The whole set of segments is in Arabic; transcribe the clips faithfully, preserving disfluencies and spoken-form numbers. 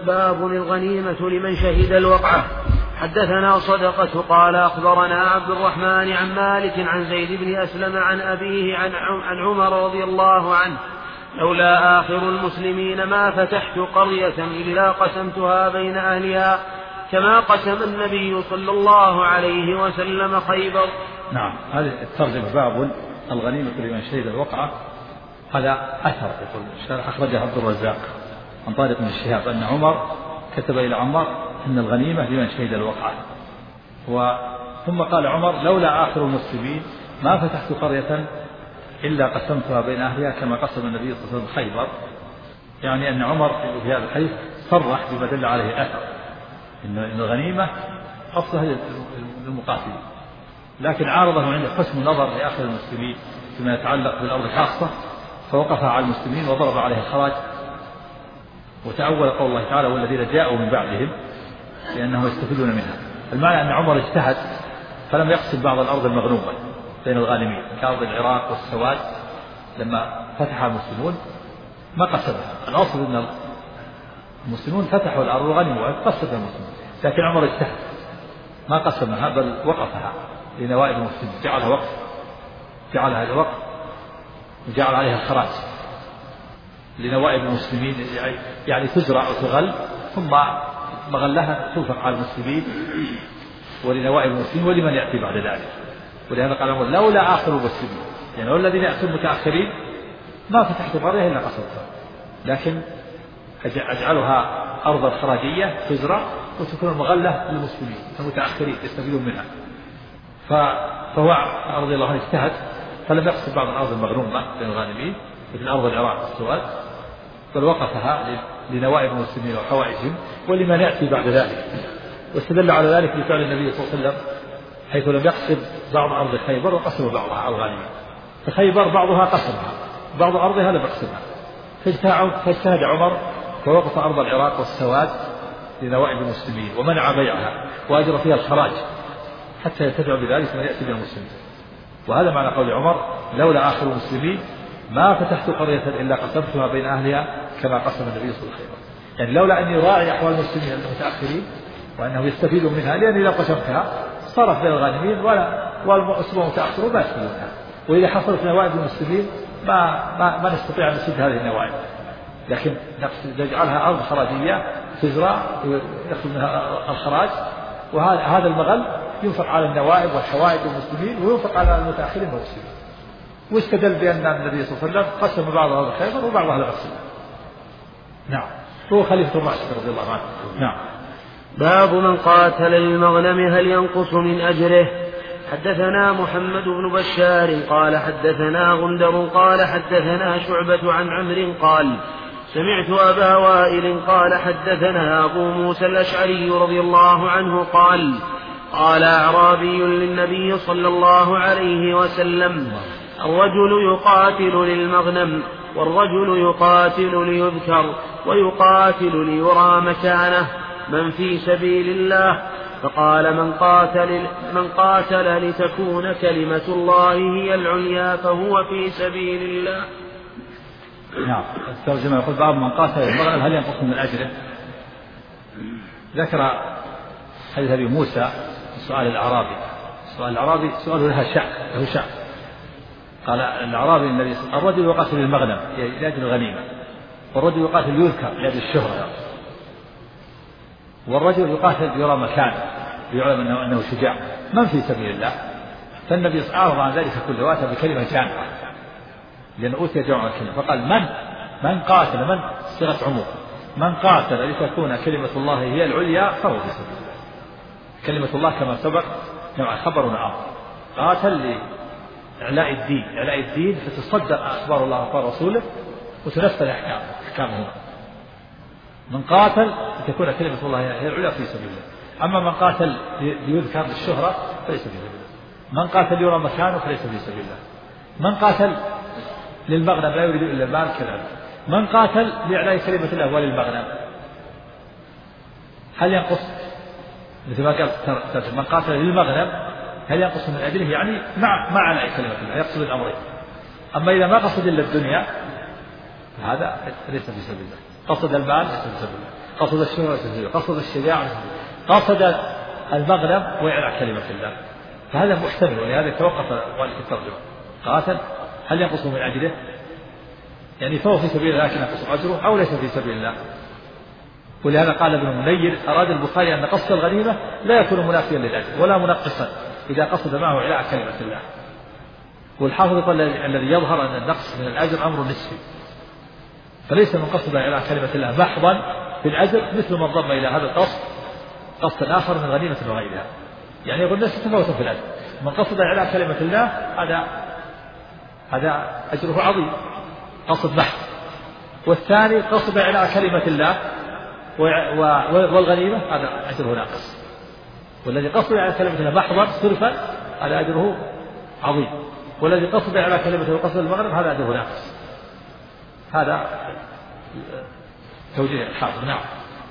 باب الغنيمة لمن شهد الوقعة. حدثنا صدقة قال أخبرنا عبد الرحمن عن مالك عن زيد بن أسلم عن أبيه عن عمر رضي الله عنه: لولا آخر المسلمين ما فتحت قرية إلا قسمتها بين أهلها كما قسم النبي صلى الله عليه وسلم خيبر. نعم، هذه الترجمة باب الغنيمة لمن شهد الوقعة. هذا أثر يقول الشارح أخرجه عبد الرزاق عن طارق بن الشهاب أن عمر كتب إلى عمر أن الغنيمة لمن شهد الوقعة. ثم قال عمر: لولا آخر المسلمين ما فتحت قرية إلا قسمتها بين أهلها كما قسم النبي صلى الله عليه وسلم خيبر. يعني أن عمر في هذا الحديث صرح بما دل عليه الأثر إن الغنيمة أصلها للمقاتلين، لكن عارضه عند حسن نظر لآخر المسلمين فيما يتعلق بالأرض خاصة فوقف على المسلمين وضرب عليه الخراج، وتأول قول الله تعالى: والذين جاءوا من بعدهم لأنهم يستفيدون منها. المعنى أن عمر اجتهد فلم يقسم بعض الأرض المغنومة بين الغانمين كأرض العراق والسواد. لما فتح المسلمون ما قسمها، الأصل أن المسلمون فتحوا الأرض وغنموا قسم المسلمون، لكن عمر اجتهد ما قسمها بل وقفها لنوائب المسلمين، جعلها وقف، جعلها هذا وقف وجعل عليها الخراج لنوائب المسلمين، يعني تزرع وتغل ثم مغلها تنفق على المسلمين ولنوائب المسلمين ولمن يأتي بعد ذلك. ولهذا قال عمر: لولا آخر المسلمين، يعني والذين يأتون متأخرين ما فتحت قرية إلا قسمتها، لكن أجعلها أرضا خراجية تزرع وتكون المغلة للمسلمين المتأخرين يستفيدون منها. فهو رضي الله عنه اجتهد فلم يقسم بعض الأرض المغنومة بين الغانمين مثل أرض العراق والسواد، بل وقفها لنوائب المسلمين وحوائجهم ولمن يأتي بعد ذلك. واستدل على ذلك بفعل النبي صلى الله عليه وسلم حيث لم يقسم بعض أرض خيبر وقسم بعضها على الغانمين. فخيبر بعضها قسمها، بعض أرضها لم يقسمها، فاجتهد عمر فوقف أرض العراق والسواد لنوائب المسلمين ومنع بيعها وأجرى فيها الخراج حتى يتبع بذلك من يأتي بالمسلمين. وهذا معنى قول عمر: لولا آخر المسلمين ما فتحت قرية إلا قسمتها بين أهلها كما قسم النبي صلى الله عليه وسلم. يعني لولا أني راعي أحوال المسلمين المتأخرين وأنهم يستفيدون منها، لأني لو قسمتها صارت بين الغانمين ولا والمسلمون المتأخرون ما يستفيدونها، وإذا حصلت نوائب المسلمين ما ما, ما نستطيع أن نسد هذه النوائب، لكن نجعلها أرض خراجية تزرع يخرج منها الخراج، وهذا المغل ينفق على النوائب والحوائج المسلمين وينفق على المتأخرين والمسلمين. واستدل بأن النبي صلى الله عليه وسلم قسم بعضها لخيبر وبعضها لغسل. نعم، هو خليفة الراشد رضي الله عنه. نعم. باب من قاتل للمغنم هل ينقص من أجره. حدثنا محمد بن بشار قال حدثنا غندر قال حدثنا شعبة عن عمرو قال سمعت أبا وائل قال حدثنا أبو موسى الأشعري رضي الله عنه قال قال أعرابي للنبي صلى الله عليه وسلم: الرجل يقاتل للمغنم والرجل يقاتل ليذكر ويقاتل ليرى مكانه، من في سبيل الله؟ فقال: من قاتل, من قاتل لتكون كلمة الله هي العليا فهو في سبيل الله. نعم. الترجمة يقول: باب من قاتل للمغنم هل ينقص من أجره. ذكر حديث أبي موسى سؤال الأعرابي. سؤال الأعرابي سؤاله لها شأن، له شأن. قال الأعرابي النبي صلى الله عليه وسلم: الرجل يقاتل للمغنم لأجل الغنيمة، والرجل يقاتل ليذكر لأجل الشهرة، والرجل يقاتل ليرى مكانه ليعلم أنه, أنه شجاع، من في سبيل الله؟ فالنبي صلى الله عليه وسلم عن ذلك كله واتى بكلمة جامعة لأن أوتي جمع الكلمة، فقال: من من قاتل، من صيغة عموم، من قاتل لتكون كلمة الله هي العليا فهو في سبيل الله. كلمة الله كما سبق نوع خبر ونعم، قاتل لإعلاء الدين، إعلاء الدين فتصدق أخبار الله وأخبار رسوله وتنفذ أحكام أحكامه. من قاتل لتكون كلمة الله هي العليا في سبيل الله. أما من قاتل ليذكر بالشهرة فليس في سبيل الله، من قاتل ليرى مكانه فليس في سبيل الله، من قاتل للمغنم لا يريد إلا المال كذلك، من قاتل لإعلاء كلمة الله وللمغنم هل ينقص؟ مثل ما قال من قاتل للمغنم هل ينقص من أجله؟ يعني مع مع إعلاء كلمة الله، يقصد الأمرين. أما إذا ما قصد إلا الدنيا هذا ليس في سبيل الله، قصد المال ليس في سبيل الله. قصد الشهرة قصد الشجاعة قصد المغنم وإعلاء كلمة الله، فهذا محتمل، ولهذا توقف والد الترجمة. قاتل هل ينقص من أجله؟ يعني فهو في سبيل الله لكن ينقص أجره أو ليس في سبيل الله. ولهذا قال ابن منير أراد البخاري أن قصد الغنيمة لا يكون منافيا للأجر ولا منقصا إذا قصد معه إعلاء كلمة الله. والحافظ قال الذي يظهر أن النقص من الأجر أمر نسبي، فليس من قصد إعلاء كلمة الله محضا في الأجر مثل من ضم إلى هذا القصد قصد آخر من غنيمة وغيرها، يعني يقول الناس تفاوت في الأجر. من قصد إعلاء كلمة الله هذا هذا أجره عظيم قصد محض، والثاني قصد إعلاء كلمة الله والغنيمة هذا أجره ناقص، والذي قصد إعلاء كلمة الله محضا صرفا هذا أجره عظيم، والذي قصد إعلاء كلمة وقصد المغرب هذا أجره ناقص. هذا توجيه الحافظ. نعم.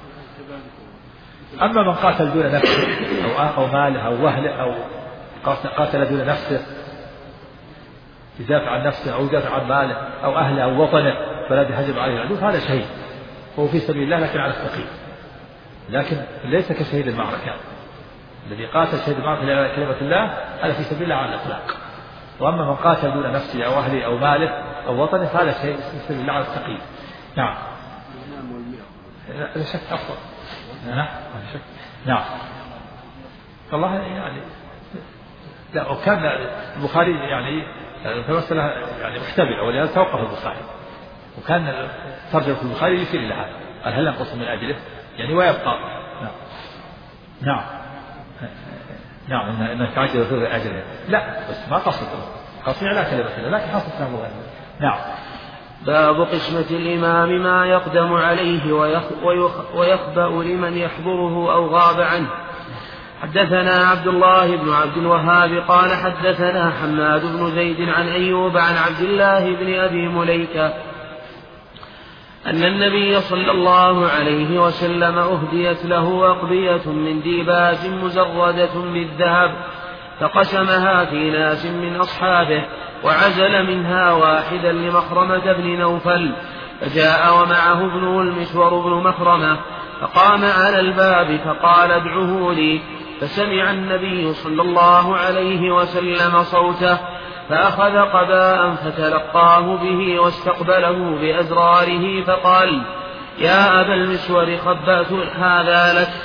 أما من قاتل دون نفسه أو أو ماله أو وهله أو قاتل دون نفسه يدافع عن نفسه أو يدافع عن ماله أو أهله أو وطنه فلا يهجم عليه العدو، هذا شهيد هو في سبيل الله لكن على التقي، لكن ليس كشهيد المعركة. الذي قاتل شهيد المعركة لإعلاء كلمة الله هذا في سبيل الله على الإطلاق. وأما من قاتل دون نفسه أو أهله أو ماله أو وطنه فهذا شيء في سبيل الله على التقي. نعم. لا شك أفضل. نعم. نعم. والله يعني لا، وكان البخاري يعني المسألة يعني محتملة ولهذا توقف البخاري، وكان ترجمة البخاري يشير إلى هذا، قال هل ينقص من أجله يعني ويبقى. نعم. نعم. نعم إن إن تعجل في أجله لا، بس ما قصد قصد على كلمة الله لكن حصل له غيره. نعم. باب قسمة الإمام ما يقدم عليه ويخبأ لمن يحضره أو غاب عنه. حدثنا عبد الله بن عبد الوهاب قال حدثنا حماد بن زيد عن أيوب عن عبد الله بن أبي مليكة أن النبي صلى الله عليه وسلم أهديت له أقبية من ديباج مزردة بالذهب فقسمها في ناس من أصحابه وعزل منها واحدا لمخرمة بن نوفل، فجاء ومعه ابنه المسور بن مخرمة فقام على الباب فقال ادعه لي، فسمع النبي صلى الله عليه وسلم صوته فأخذ قباء فتلقاه به واستقبله بأزراره فقال يا أبا المسور خبأت هذا لك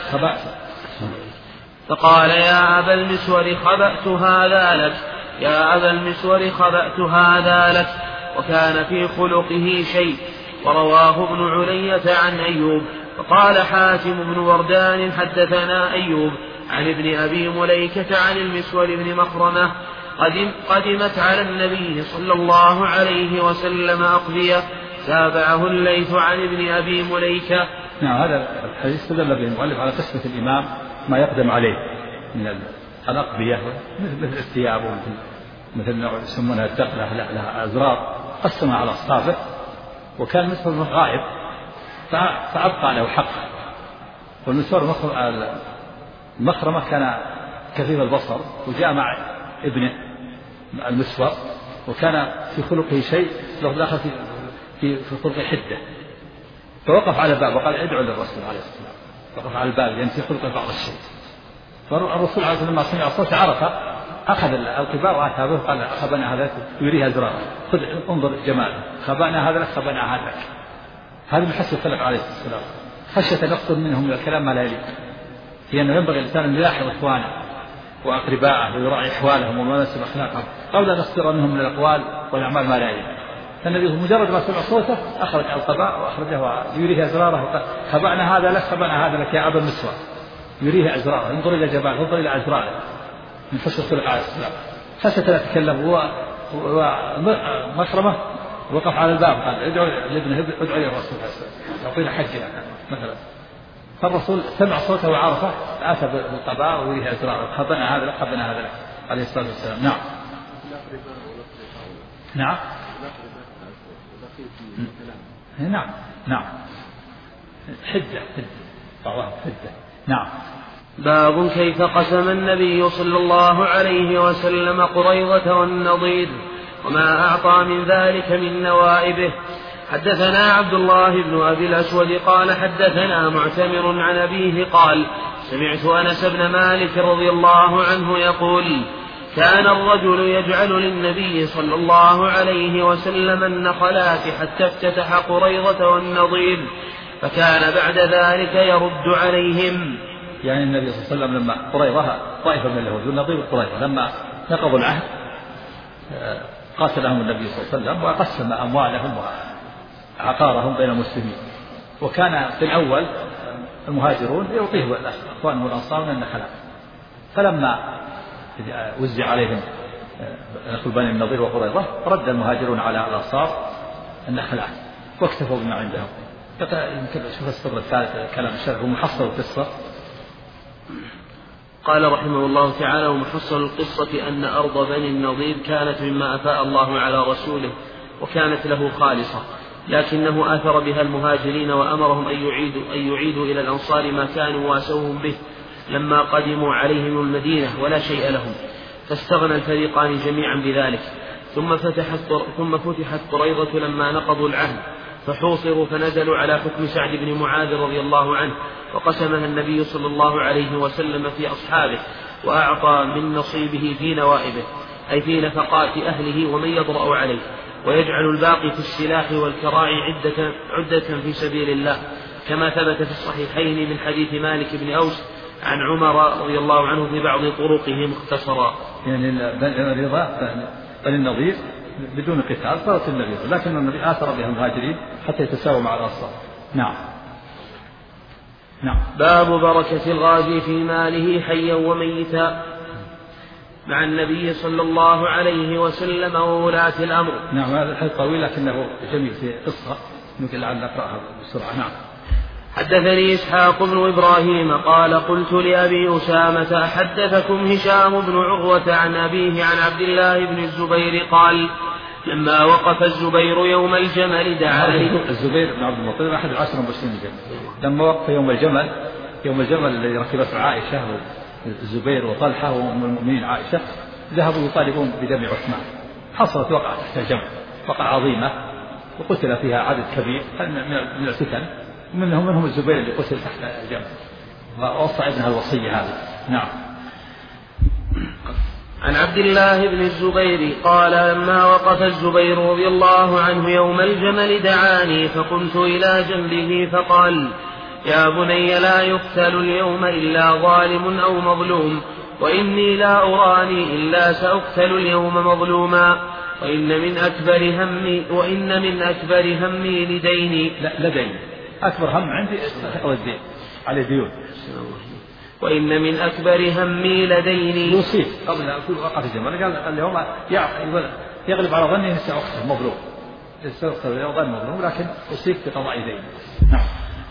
فقال يا أبا المسور خبأت هذا لك يا أبا المسور خبأت هذا لك وكان في خلقه شيء. ورواه ابن علية عن أيوب. وقال حاتم بن وردان حدثنا أيوب عن ابن أبي مليكة عن المسور بن مخرمة قدم قدمت على النبي صلى الله عليه وسلم أقبية. تابعه الليث عن ابن أبي مليكة. نعم. هذا الحديث استدل به المؤلف على قسمة الإمام ما يقدم عليه من الأقبية مثل الثياب ومثل مثل ما يسمونها الدقلة لها أزرار قسمها على أصحابه، وكان مسور غائب فأبقى له حق. والمسور المخرمة كان كثير البصر وجاء مع ابنه المسور وكان في خلقه شيء له داخل في في في خلق حدة، فوقف على الباب وقال ادعو للرسول عليه الصلاة والسلام. وقف على الباب يعني في خلقه بعض الشيء، فالرسول عليه الصلاة والسلام لما سمع الصوت عرف، أخذ القباء وأتى به قال خبأنا هذا يريها أزراره، خذ انظر جماله، خبأنا هذا لك خبأنا هذا لك. هذا من حسن السلف عليه الصلاة والسلام خشية أن يقصد منهم من الكلام ما لا يليق، هي أنه ينبغي الإنسان أن يلاحظ إخوانه وأقرباءه ويراعي أحوالهم وما يناسب أخلاقهم قبل أن يصدر منهم من الأقوال والأعمال ما لا يليق. فالنبي مجرد ما سمع صوته أخرج القباء وأخرجه يريه أزراره وقال خبأنا هذا لك خبأنا هذا لك يا أبا المسور، يريه أزراره، انظر إلى جباله انظر إلى أزراره من حسن الخلق عليه السلام. خشية لا يتكلم هو ومخرمة وقف على الباب قال ادعو لابنه ادعو الى الرسول يعطينا حجنا مثلا. فالرسول سمع صوته وعرفه اتى بالقباء ويريه ازراره خبأنا هذا لك خبأنا هذا لك عليه الصلاه والسلام. نعم. نعم. نعم. نعم. حده حده بعضها حده. نعم. باب كيف قسم النبي صلى الله عليه وسلم قريظة والنضير وما أعطى من ذلك من نوائبه. حدثنا عبد الله بن أبي الأسود قال حدثنا معتمر عن أبيه قال سمعت أنس بن مالك رضي الله عنه يقول كان الرجل يجعل للنبي صلى الله عليه وسلم النخلات حتى افتتح قريظة والنضير فكان بعد ذلك يرد عليهم. يعني النبي صلى الله عليه وسلم لما قريظة طائفة من اليهود والنضير قريظة لما نقضوا العهد قاتلهم النبي صلى الله عليه وسلم وقسم أموالهم وعقارهم بين المسلمين. وكان في الأول المهاجرون يعطيه أخوانهم الأنصار من النخلات، فلما وزع عليهم نخل بني النضير وقريظة رد المهاجرون على الأنصار النخلات واكتفوا بما عندهم. يمكن شوف السر الثالث كلام الشرع ومحصل القصة. قال رحمه الله تعالى ومحصل القصة أن أرض بني النضير كانت مما أفاء الله على رسوله وكانت له خالصة، لكنه آثر بها المهاجرين وأمرهم أن يعيدوا, أن يعيدوا إلى الأنصار ما كانوا واسوهم به لما قدموا عليهم المدينة ولا شيء لهم، فاستغنى الفريقان جميعا بذلك. ثم فتحت, ثم فتحت قريظة لما نقضوا العهد فحوصروا فنزلوا على حكم سعد بن معاذ رضي الله عنه، وقسمها النبي صلى الله عليه وسلم في أصحابه وأعطى من نصيبه في نوائبه أي في نفقات أهله ومن يضرأ عليه، ويجعل الباقي في السلاح والكراع عدة, عدة في سبيل الله، كما ثبت في الصحيحين من حديث مالك بن أوس عن عمر رضي الله عنه في بعض طرقه مختصرا. يعني الرضا بني النضير بدون قتال صارت النبي، لكن النبي آثر بها المهاجرين حتى يتساووا مع الأنصار. نعم. نعم. باب بركة الغازي في ماله حيا وميتا مع النبي صلى الله عليه وسلم وولاة الأمر. نعم هذا الحديث طويل لكنه جميل في قصة يمكن لعل نقرأها بسرعة. نعم. حدثني إسحاق بن إبراهيم قال قلت لأبي أسامة أحدثكم هشام بن عروة عن أبيه عن عبد الله بن الزبير قال لما وقف الزبير يوم الجمل دعاني. الزبير بن عبد المطلب أحد العشر المبشرين بالجنة. لما وقف يوم الجمل يوم الجمل الذي ركبته عائشة والزبير وطلحة وأم المؤمنين عائشة ذهبوا يطالبون بدم عثمان. حصلت وقعة تحت الجمل وقعة عظيمة وقتل فيها عدد كبير من الفتن، منهم منهم الزبير اللي قتل تحت الجمل ووصى ابنها الوصية هذه. نعم. عن عبد الله بن الزبير قال لما وقف الزبير رضي الله عنه يوم الجمل دعاني فقمت إلى جنبه فقال يا بني لا يقتل اليوم إلا ظالم أو مظلوم، وإني لا أراني إلا سأقتل اليوم مظلوما، وإن من أكبر همي وإن من أكبر همي لديني لا لديني أكبر هم عندي استحقاق الدين على ديون، وإن من أكبر همي لديني يصيب قبل أقول وقف الجمل قال اليوم يغلب على ظني أني سأقتل مظلوم سأقتل اليوم ظن مظلوم لكن أصيب بقضاء دين. نعم.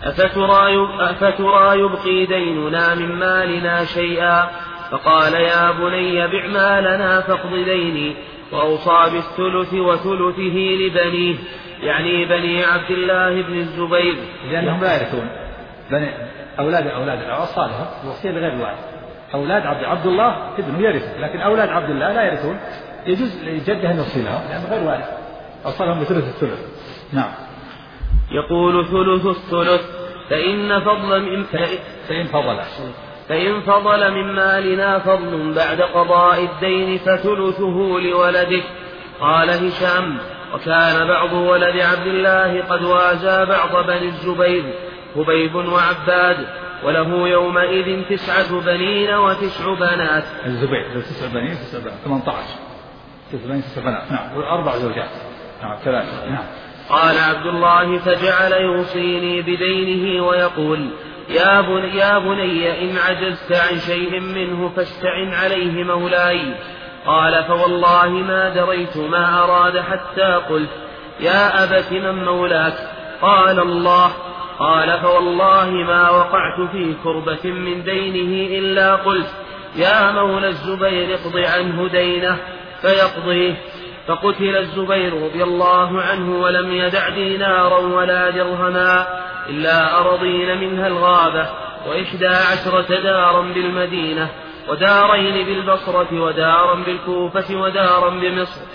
أفترى يبقي ديننا من مالنا شيئا؟ فقال يا بني بع مالنا فاقض ديني، وأوصى بالثلث وثلثه لبنيه يعني بني عبد الله بن الزبير لأنهم لا يرثون بني أولاد أولاد الأوصال لهم الوصية لغير الوارث. أولاد عبد عبد الله ابنه يرث، لكن أولاد عبد الله لا يرثون، يجوز لجده أن يوصي لهم لأنه غير وارث، أوصالهم بثلث الثلث. نعم. يقول ثلث الثلث فإن فضل من فإن فضل فإن فضل من مالنا فضل بعد قضاء الدين فثلثه لولدك. قال هشام وكان بعض ولد عبد الله قد وازى بعض بني الزبير هبيب وعباد، وله يومئذ تسعة بنين وتسع بنات. الزبير تسع بنين تسع بنات ثمانية عشر تسع بنين تسع بنات. نعم. وأربع زوجات. نعم ثلاثة. نعم. قال عبد الله فجعل يوصيني بدينه ويقول يا بني, يا بني إن عجزت عن شيء منه فاستعن عليه مولاي. قال فوالله ما دريت ما أراد حتى قلت يا أبت من مولاك؟ قال الله. قال فوالله ما وقعت في كربة من دينه إلا قلت يا مولى الزبير اقض عنه دينه فيقضيه. فقتل الزبير رضي الله عنه ولم يدع دينارا ولا درهما إلا أرضين منها الغابة وإحدى عشرة دارا بالمدينة ودارين بالبصرة ودارا بالكوفة ودارا بمصر.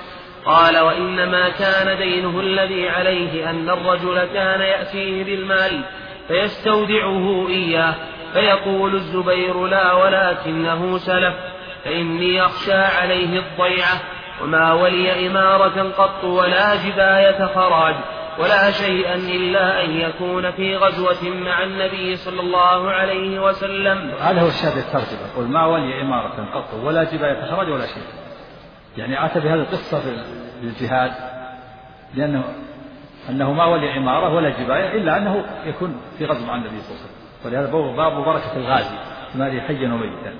قال وإنما كان دينه الذي عليه أن الرجل كان يأتيه بالمال فيستودعه إياه فيقول الزبير لا ولكنه سلف فإني أخشى عليه الضيعة وما ولي إمارة قط ولا جباية خراج ولا شيئا إلا أن يكون في غزوة مع النبي صلى الله عليه وسلم. هذا هو الشاهد الترجمة، قل ما ولي إمارة قط ولا جباية خراج ولا شيء، يعني أتى بهذه القصة في الجهاد لأنه أنه ما ولي إمارة ولا جباية إلا أنه يكون في غزو مع النبي صلى الله عليه وسلم، ولهذا باب بركة الغازي مالي حيا وميتا.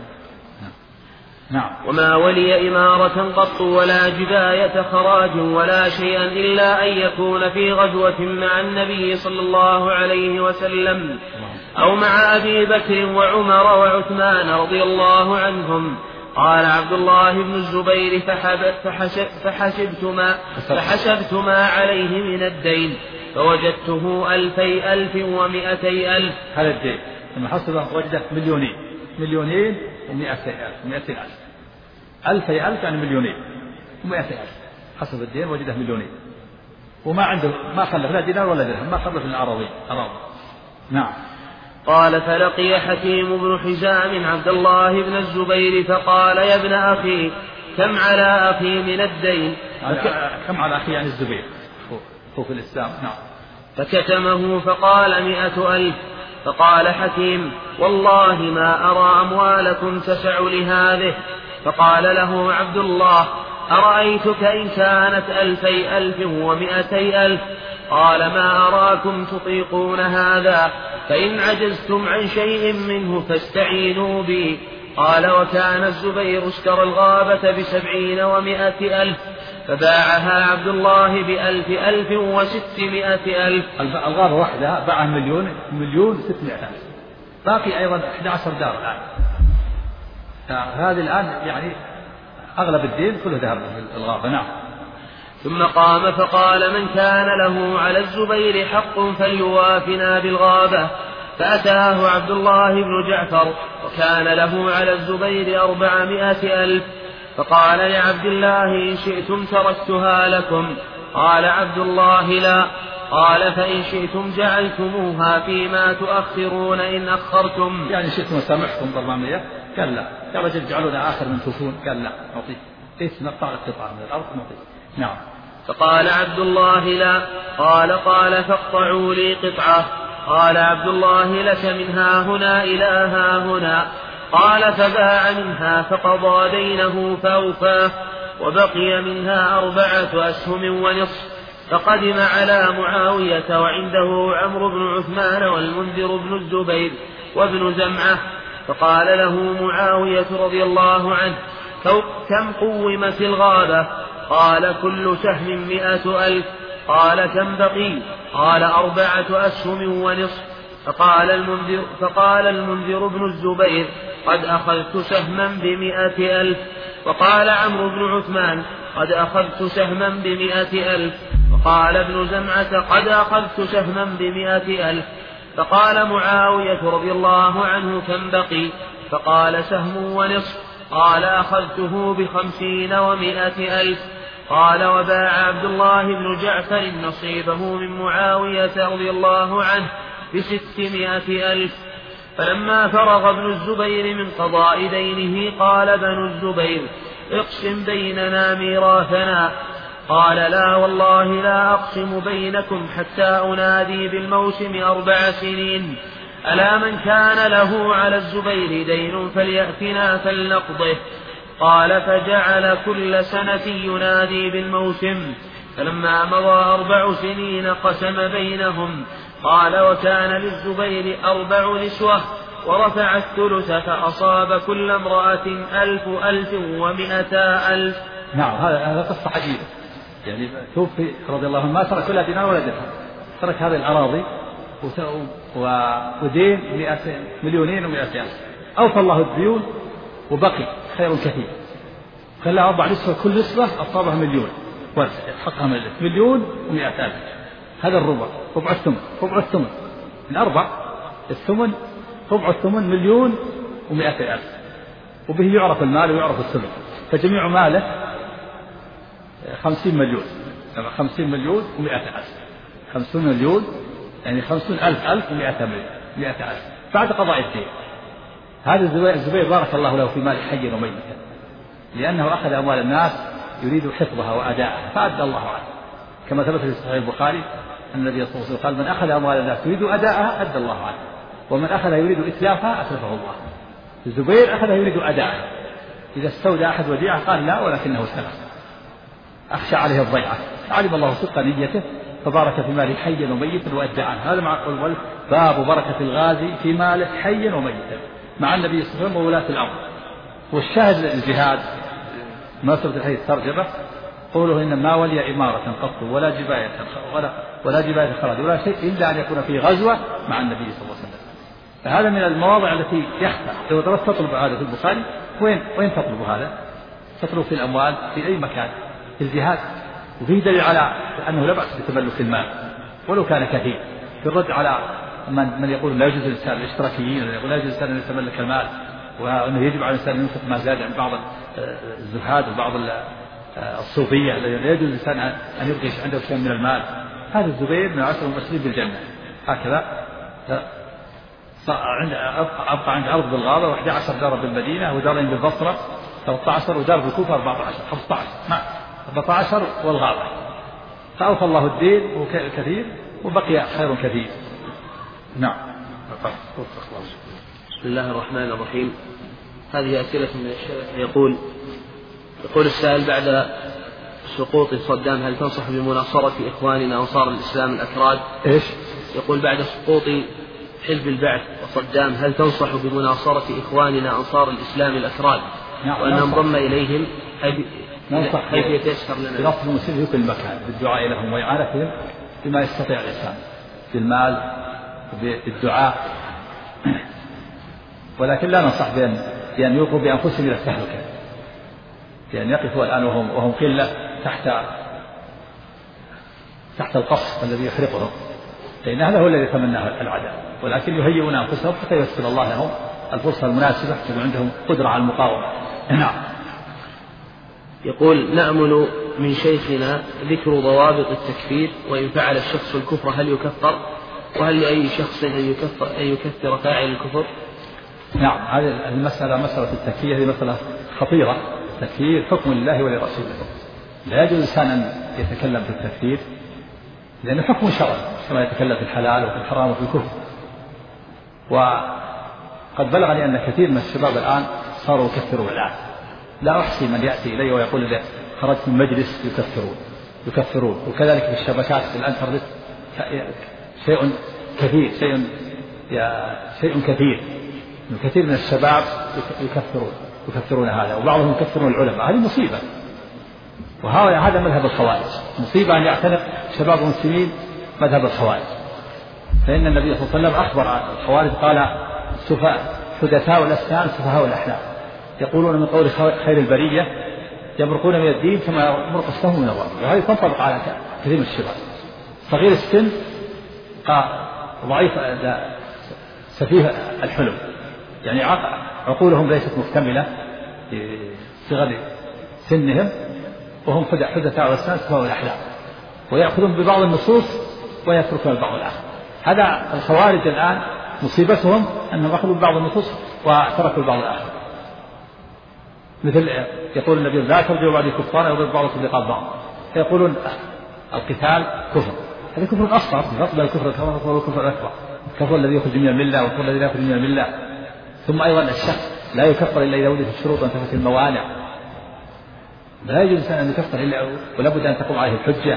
نعم. وما ولي إمارة قط ولا جباية خراج ولا شيئا إلا أن يكون في غزوة مع النبي صلى الله عليه وسلم أو مع أبي بكر وعمر وعثمان رضي الله عنهم. قال عبد الله بن الزبير فحسبت ما, فحسبت ما عليه من الدين فوجدته ألفي ألف ومئتي ألف. هذا الدين لما حسب وجده مليونين مليونين ومئتي ألف مئتي ألف ألفي ألف يعني مليونين ومئتي ألف، حسب الدين وجده مليونين وما عنده ما خلف لا دينار ولا درهم، ما خلف من الأراضي أراضي. نعم. قال فلقي حكيم بن حزام عبد الله بن الزبير فقال يا ابن أخي كم على أخي من الدين؟ كم على أخي يعني الزبير هو في الإسلام. نعم. فكتمه فقال مئة ألف. فقال حكيم والله ما أرى أموالكم تسع لهذه. فقال له عبد الله أرأيتك إن كانت ألفي ألف ومئتي ألف؟ قال ما أراكم تطيقون هذا، فإن عجزتم عن شيء منه فاستعينوا بي. قال وكان الزبير اشترى الغابة بسبعين ومائة ألف فباعها عبد الله بألف ألف وستمائة ألف. الغابة واحدة باعها مليون مليون ستمائة ألف، باقي أيضا أحد عشر دار الآن. هذه الآن يعني أغلب الدين كله ذهب الغابة. نعم. ثم قام فقال من كان له على الزبير حق فليوافنا بالغابة. فأتاه عبد الله بن جعفر وكان له على الزبير أربعمائة ألف. فقال لعبد الله إن شئتم تركتها لكم. قال عبد الله لا. قال فإن شئتم جعلتموها فيما تؤخرون إن أخرتم. يعني شئتم سامحكم ضربانية؟ قال لا. يا رجل جعلونا آخر من توفون. قال لا نعطيك اسم نقطع القطعة من الأرض نعطيك. نعم. فقال عبد الله لا. قال قال فاقطعوا لي قطعة. قال عبد الله لك من ها هنا إلى ها هنا. قال فباع منها فقضى دينه فأوفاه وبقي منها أربعة أسهم ونصف. فقدم على معاوية وعنده عمرو بن عثمان والمنذر بن الزبير وابن زمعة. فقال له معاوية رضي الله عنه كم قومت الغابة؟ قال كل سهم مئة ألف. قال كم بقي؟ قال أربعة أسهم ونصف. فقال المنذر, فقال المنذر بن الزبير قد أخذت سهما بمئة ألف. وقال عمرو بن عثمان قد أخذت سهما بمئة ألف. وقال ابن زمعة قد أخذت سهما بمئة ألف. فقال معاوية رضي الله عنه كم بقي؟ فقال سهم ونصف. قال أخذته بخمسين ومئة ألف. قال وباع عبد الله بن جعفر نصيبه من معاوية رضي الله عنه بستمائة ألف. فلما فرغ ابن الزبير من قضاء دينه قال ابن الزبير اقسم بيننا ميراثنا. قال لا والله لا أقسم بينكم حتى أنادي بالموسم أربع سنين. ألا من كان له على الزبير دين فليأتنا فلنقضه. قال فجعل كل سنة ينادي بالموسم. فلما مضى أربع سنين قسم بينهم. قال وكان للزبير أربع نسوة ورفع الثلث فأصاب كل امرأة ألف ألف ومئتا ألف. نعم. هذا قصة عجيبة. يعني توفي رضي الله عنه ما ترك ولا دينار ولا درهم، ترك هذه الأراضي ودين مئتين مليونين ومئتين ألف. أوفى الله الديون وبقي خير كثير. خلى أربع نسوة كل نسوة أصابها مليون حقها مليون ومئة ألف. هذا الربع ربع الثمن ربع الثمن من أربع الثمن ربع الثمن مليون ومئة ألف. وبه يعرف المال ويعرف الثمن. فجميع ماله خمسين مليون، خمسين مليون ومئة ألف، خمسون مليون يعني خمسون ألف ألف ومئة مليون، مئة ألف بعد قضاء الدين. هذا الزبير, الزبير بارك الله له في مال حي وميتا، لأنه أخذ أموال الناس يريد حفظها وأداءها فأدى الله عنه، كما ثبت في صحيح البخاري أن النبي صلى الله عليه وسلم قال: من أخذ أموال الناس يريد أداءها أدى الله عنه، ومن أخذها يريد إتلافها أتلفه الله. الزبير أخذها يريد أداءها، إذا استودع أحد وديعة قال: لا، ولكنه سلف، أخشى عليه الضيعة، علم الله صدق نيته فبارك في ماله حيا وميتا وأدى عنه. هذا مع باب بركة الغازي في ماله حيا وميتا مع النبي صلى الله عليه وسلم وولاة الأمر. والشاهد الجهاد مناسبة الحديث ترجمة قوله: إن ما ولي إمارة قط ولا جباية ولا ولا جباية خرج ولا شيء إلا أن يكون في غزوة مع النبي صلى الله عليه وسلم. فهذا من المواضع التي يخفى. لو درست تطلب هذا في البخاري، وين وين تطلب هذا؟ تطلب في الأموال في أي مكان في الجهاد. وفيه دليل على أنه لا بأس بتملك المال ولو كان كثير، في الرد على من, من يقول لا يجوز الإنسان الاشتراكيين يقول لا يجوز الإنسان أن يتملك المال، وأنه يجب على الإنسان أن ينفق ما زاد عند بعض الزهاد وبعض الصوفية لا يجوز الإنسان أن يبقي عنده شيء من المال. هذا الزبير من عشر المبشرين بالجنة. هكذا أبقى عند أرض بالغابة وإحدى عشر دارا بالمدينة ودارين بالبصرة ثلاثة عشر ودار بالكوفة أربعة عشر خمسة عشر نعم أربعة عشر والغابة. فأوفى الله الدين كثير وبقي خير كثير. نعم. بسم الله الرحمن الرحيم. هذه أسئلة من الشيخ. يقول يقول السائل: بعد سقوط صدام هل تنصح بمناصرة إخواننا أنصار الإسلام الأكراد؟ إيش؟ يقول: بعد سقوط حزب البعث وصدام هل تنصح بمناصرة إخواننا أنصار الإسلام الأكراد نعم وأن ننضم إليهم ننصح حيث يتيسر لنا بنصر المسلمين في كل مكان بالدعاء لهم وإعانتهم بما يستطيع الإنسان بالمال وبالدعاء، ولكن لا ننصح بأن بأن يلقوا بأنفسهم إلى التهلكة، بأن يقفوا الآن وهم وهم قلة تحت تحت القصف الذي يحرقهم، لأن هذا هو الذي يتمناه العداء، ولكن يهيئون أنفسهم حتى ييسر الله لهم الفرصة المناسبة يكون عندهم قدرة على المقاومة. نعم. يقول: نأمل من شيخنا ذكر ضوابط التكفير، وإن فعل الشخص الكفر هل يكفر؟ وهل لأي شخص أن يكفر, أن يكفر فاعل الكفر؟ نعم، هذه المسألة مسألة التكفير هذه مسألة خطيرة. التكفير حكم لله ولرسوله، لا يجوز الإنسان أن يتكلم في التكفير لأنه حكم شرعي كما يتكلم في الحلال وفي الحرام وفي الكفر. وقد بلغني أن كثير من الشباب الآن صاروا يكفرون الآن، لا أحصي من يأتي إلي ويقول لي خرجت من مجلس يكفرون يكفرون وكذلك في الشبكات في الانترنت شيء كثير شيء شيء كثير من كثير من الشباب يكفرون يكفرون هذا، وبعضهم يكفرون العلماء. هذه مصيبة، وهذا هذا مذهب الخوارج. مصيبة أن يعتنق شباب المسلمين مذهب الخوارج، فإن النبي صلى الله عليه وسلم أخبر الخوارج قال: سفهاء حدثاء الأسنان سفهاء الأحلام يقولون من قول خير البرية يمرقون من الدين كما يمرق السهم من الرمي. وهذه تنطبق على كثير من الشباب، صغير السن ضعيف سفيه الحلم، يعني عقولهم ليست مكتملة في صغر سنهم، وهم حدثاء الأسنان سفهاء الأحلام، ويأخذون ببعض النصوص ويتركون البعض الآخر. هذا الخوارج الآن مصيبتهم أنهم أخذوا ببعض النصوص وتركوا البعض الآخر. مثل يقول النبي: لا ترجعوا بعد كفار يضرب بعضكم رقاب بعض، فيقولون القتال كفر. هذا كفر أصغر، فرق بين الكفر الأكبر والكفر الأكبر، الكفر الذي يخرج من الملة والكفر الذي لا يخرج من الملة. ثم أيضا الشخص لا يكفر إلا إذا وجدت الشروط وانتفت الموانع، لا يجوز الإنسان أن يكفر إلا ولا بد أن تقوم عليه الحجة.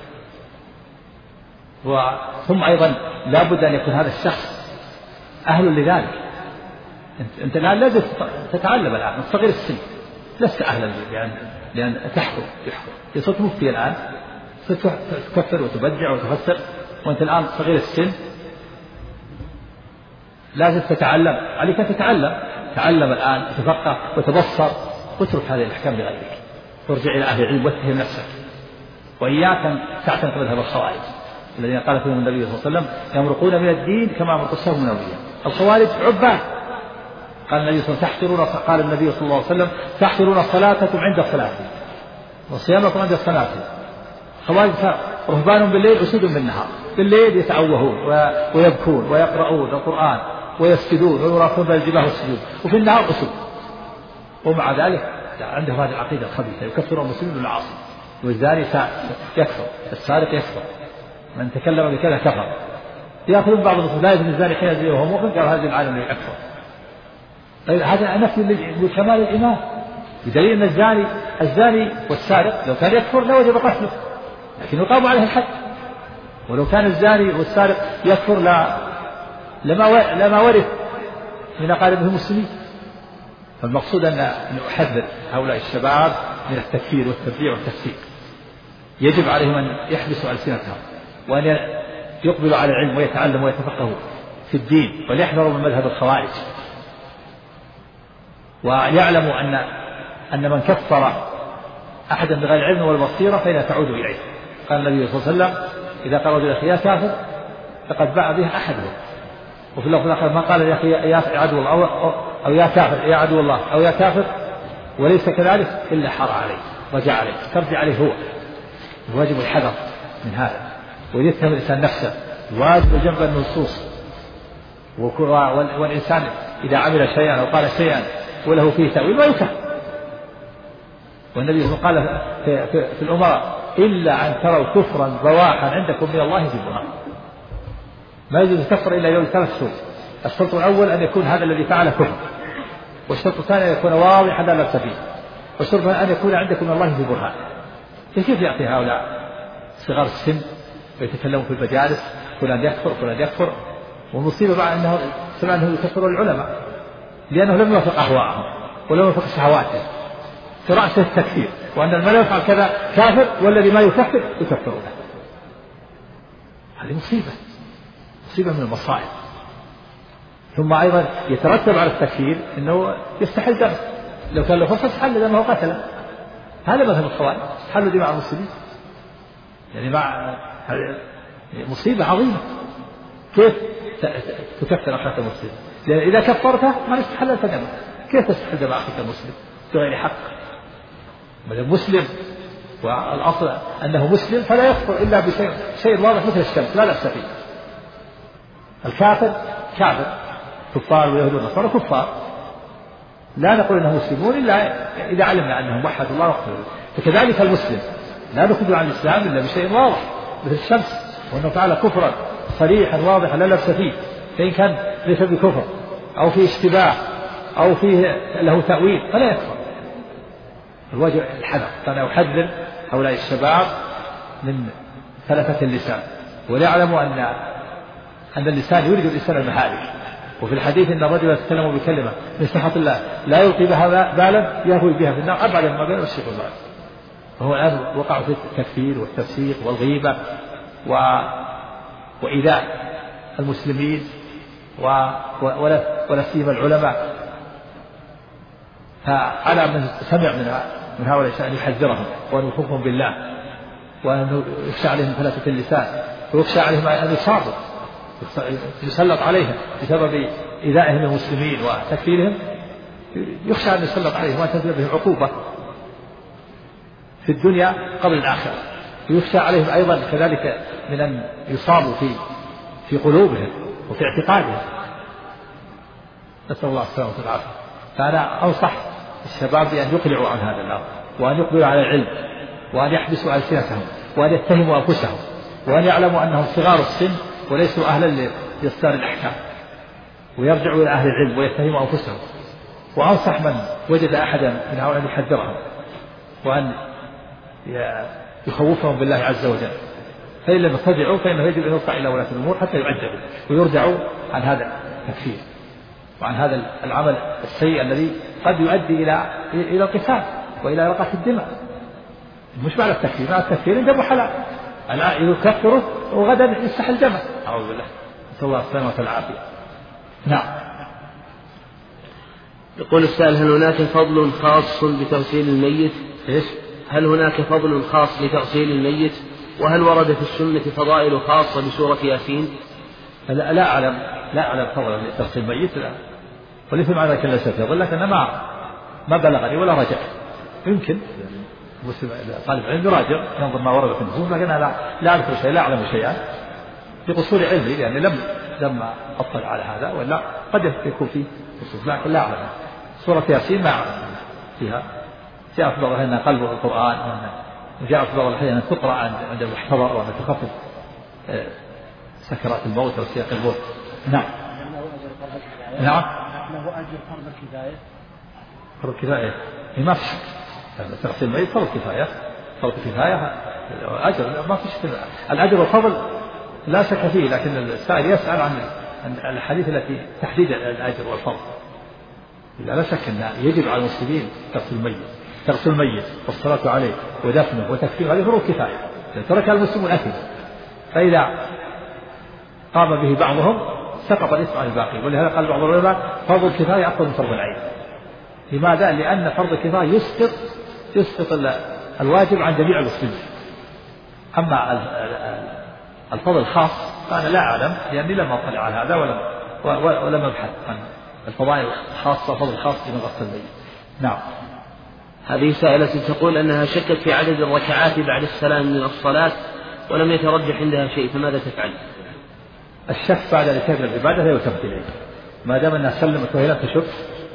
ثم أيضا لا بد أن يكون هذا الشخص أهل لذلك. أنت الآن لازم تتعلم الآن صغير السن، لست أهلا لأن لأن تحكم تحكم يصير مفتي الآن تكفر وتبدع وتفسر، وأنت الآن صغير السن لازم تتعلم. عليك تتعلم، تعلم الآن تفقه وتبصر، واترك هذه الأحكام لغيرك، ترجع إلى أهل العلم واتهم نفسك، وإياك أن تعتنق مذهب الخوارج الذين قال فيهم النبي صلى الله عليه وسلم: يمرقون من الدين كما يمرق السهم من الرمية. الخوارج عباد، قال النبي صلى الله عليه وسلم: تحقرون قال النبي صلى الله عليه وسلم: تحقرون صلاتكم عند صلاتي. وصيامكم عند الصنافل. خوارج رهبان بالليل أسود بالنهار، بالليل يتعوهون ويبكون ويقرؤون القرآن ويسجدون ويراقون بالجباه والسجود، وفي النهار أسود. ومع ذلك عندهم هذه العقيدة الخبيثة، يكفر المسلم بالعاصي، والزاني يكفر، السارق يكفر، من تكلم بكذا كفر. يأخذون بعض المسلمين لا يزني الزاني حين يزني وهو مؤمن، قال هذا العالم يكفر. طيب هذا نفي لكمال الإيمان، بدليل أن الزاني الزاني والسارق لو كان يكفر لوجب قتله، لكن يقام عليه الحد. ولو كان الزاني والسارق يكفر لا لما لما ورث من أقاربه المسلمين. فالمقصود أن نحذر هؤلاء الشباب من التكفير والتبديع والتفسيق. يجب عليهم أن يحبسوا ألسنتهم وأن يقبلوا على العلم ويتعلموا ويتفقهوا في الدين، وليحذروا من مذهب الخوارج، ويعلموا أن أن من كفر أحدا بغير العلم والبصيرة فإنها تعود إليه. قال النبي صلى الله عليه وسلم إذا قال رجل يا كافر فقد باع به أحدهم. وفي اللفظ الآخر ما قال يا أخي يا عدو الله أو, أو, أو يا كافر يا عدو الله أو يا كافر وليس كذلك إلا حار عليه رجع عليه ترجع عليه هو. الواجب الحذر من هذا، ويتهم الإنسان نفسه، واجب جنب النصوص. والإنسان إذا عمل شيئا أو قال شيئا وله فيه تأويل ما يكفر. والنبي صلى الله عليه وسلم قال في, في, في الأمراء إلا أن تروا كفرا بواحا عندكم من الله في برهان. ما يجوز الكفر إلا يوم ثلاث شروط. الشرط الأول أن يكون هذا الذي فعل كفر، والشرط الثاني أن يكون واضحا لا لبس فيه، والشرط أن يكون عندكم من الله في برهان. كيف يأتي هؤلاء صغار السن ويتكلمون في المجالس فلان يكفر فلان يكفر؟ والمصيبة مع أنه سمع أنه يكفر العلماء لأنه لم يوافق أهواءهم ولم يوافق شهواتهم في رأس التكفير، وأن من يفعل كذا كافر والذي ما يكفر يكفرونه. هذه مصيبة مصيبة من المصائب. ثم أيضا يترتب على التكفير أنه يستحل دمه، لو كان له فرصة استحل دمه وقتله. هذا مثل الخوارج استحلوا دماء المسلمين، يعني مع مصيبة عظيمة. كيف تكفر أخاك المسلم؟ لأن إذا كفرته ما استحللت دمه، كيف تستحل دماء أخاك المسلم بغير حق؟ بل المسلم والأصل أنه مسلم فلا يكفر إلا بشيء شيء واضح مثل الشمس لا لبس فيه. الكافر كافر، كفار ويهود ونصارى كفار، لا نقول انهم مسلمون الا اذا علمنا انهم وحدوا الله واغفروا. فكذلك المسلم لا نخرج عن الاسلام الا بشيء واضح مثل الشمس، وانه فعل كفرا صريحا واضحا لا لبس فيه، فان كان ليس بكفر او فيه اشتباه او فيه له تاويل فلا يكفر. الواجب الحذر. فانا احذر هؤلاء الشباب من ثلاثه اللسان، وليعلموا ان أن اللسان يورد الإنسان المهالك. وفي الحديث إن الرجل يتكلم بكلمة من سخط الله لا يلقي بها بالا يهوي بها في النار أبعد ما بين الشيخ والبعد. فهو الآن وقع في التكفير والتفسيق والغيبة و... وإيذاء المسلمين و... ولا ولا سيما العلماء. فعلى من سمع من من هؤلاء أن يحذرهم وأن يخوفهم بالله، وأن يخشى عليهم ثلاثة اللسان، ويخشى عليهم أن يصابوا يسلط عليهم بسبب إيذائهم المسلمين وتكفيرهم، يخشى أن يسلط عليهم وأن تنزل بهم عقوبة في الدنيا قبل الآخرة، ويخشى عليهم أيضا كذلك من أن يصابوا في في قلوبهم وفي اعتقادهم. نسأل الله السلامة والعافية. فأنا أنصح الشباب بأن يقلعوا عن هذا الأمر، وأن يقبلوا على العلم، وأن يحبسوا ألسنتهم، وأن يتهموا أنفسهم، وأن يعلموا أنهم صغار السن وليسوا أهلا لإصدار الأحكام، ويرجعوا إلى أهل العلم ويتهموا أنفسهم. وأنصح من وجد أحدا من هؤلاء أن يحذرهم وأن يخوفهم بالله عز وجل، فإن لم يرتدعوا فإنه يجب أن يرفع إلى ولاة الأمور حتى يعذبوا ويرجعوا عن هذا التكفير وعن هذا العمل السيء الذي قد يؤدي إلى إلى القتال وإلى إراقة الدماء. مش معنى التكفير، معنى التكفير دم حلال، الآن يكفره وغدا يستحل دمه. أعوذ بالله، نسأل الله السلامة والعافية. نعم. يقول السائل: هل هناك فضل خاص بتغسيل الميت؟ إيش؟ هل هناك فضل خاص لتغسيل الميت؟ وهل ورد في السنة فضائل خاصة بسورة ياسين؟ لا, لا أعلم لا أعلم فضلا لتغسيل الميت، لا. وليس معنى ذلك إلا سفير، لكن ما ما بلغني ولا رجع. يمكن مسلم طالب علم يراجع ينظر ما ورد في النصوص، لكن أنا لا أذكر شيء لا أعلم شيئا بقصور علمي لأني يعني لم لم أطلع على هذا، ولا قد يكون فيه نصوص لكن لا أعلم. سورة ياسين ما أعلم فيها، جاء في بعض الأحيان أنها قلب القرآن، وجاء في بعض الأحيان أن تقرأ عند المحتضر وأن تخفف سكرات الموت وسياق الموت. نعم. نعم. له أجر فرض الكفاية. فرض الكفاية ما في شك، تغسيل الميت فرض كفاية، فرض كفاية أجر ما في شك. الأجر والفضل لا شك فيه، لكن السائل يسأل عن الحديث التي تحديد الأجر والفضل. لا شك أن يجب على المسلمين تغسل الميت، تغسل الميت والصلاة عليه ودفنه وتكفيره، هذه فروض كفاية ترك المسلمون أثم، فإذا قام به بعضهم سقط الإثم عن الباقي. ولهذا قال بعض العلماء فرض الكفاية أفضل من فرض العين. لماذا؟ لأن فرض الكفاية يسقط يسقط الواجب عن جميع المسلمين. أما الفضل الخاص فأنا لا أعلم لأني لم أطلع على هذا ولم ولم أبحث عن الفضائل الخاصة وفضل الخاص لمن غسل الميت. نعم. هذه سائلة تقول أنها شكت في عدد الركعات بعد السلام من الصلاة ولم يترجح عندها شيء، فماذا تفعل؟ الشك بعد الانتهاء من العبادة لا يلتفت إليه، ما دام أنها سلمت وهي لم تشك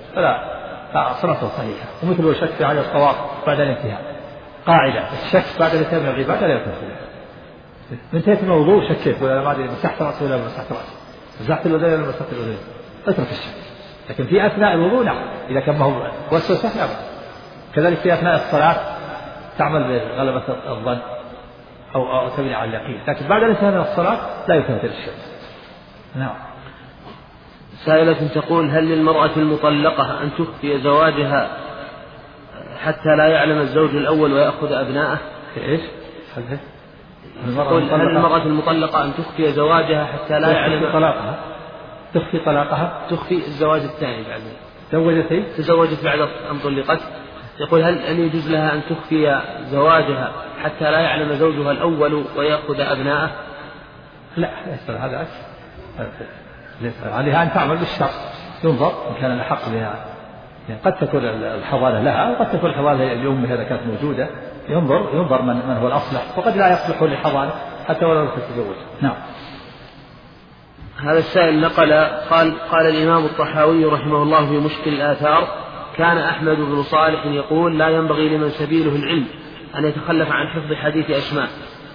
فلا صلاته صحيحة. ومثل الشك في عدد الطواف بعد الانتهاء، قاعدة الشك بعد الانتهاء من العبادة لا يلتفت إليه. من انتهيت من الوضوء شكيت ولا ما أدري مسحت رأسي ولا مسحت رأسي، مسحت الأذين ولا مسحت الأذين، اترك الشك. لكن في أثناء الوضوء نعم إذا كان ما هو وسوسة لا بأس. كذلك في أثناء الصلاة تعمل بغلبة الظن أو أو تبني على اليقين، لكن بعد الانتهاء من الصلاة لا يلتفت إلى الشك. نعم. سائلة تقول هل للمرأة المطلقة أن تخفي زواجها حتى لا يعلم الزوج الأول ويأخذ أبناءه؟ إيش؟ تقول هل للمرأة المطلقة أن تخفي زواجها حتى لا يعلم طلاقها؟ تخفي طلاقها؟ تخفي الزواج الثاني بعد تزوجت تزوجت بعد أن طلقت. يقول هل أن يجوز لها أن تخفي زواجها حتى لا يعلم زوجها الأول ويأخذ أبناءه؟ لا ليس هذا ليس عليها أن تعمل بالشرط، ينظر إن كان الحق بها، يعني قد تكون الحضانة لها وقد تكون الحضانة لأمها إذا كانت موجودة، ينظر ينظر من, من هو الأصلح، وقد لا يصلح للحضانة حتى ولو تتزوج. نعم. هذا السائل نقل قال قال الإمام الطحاوي رحمه الله في مشكل الآثار: كان أحمد بن صالح يقول لا ينبغي لمن سبيله العلم أن يتخلف عن حفظ حديث أسماء،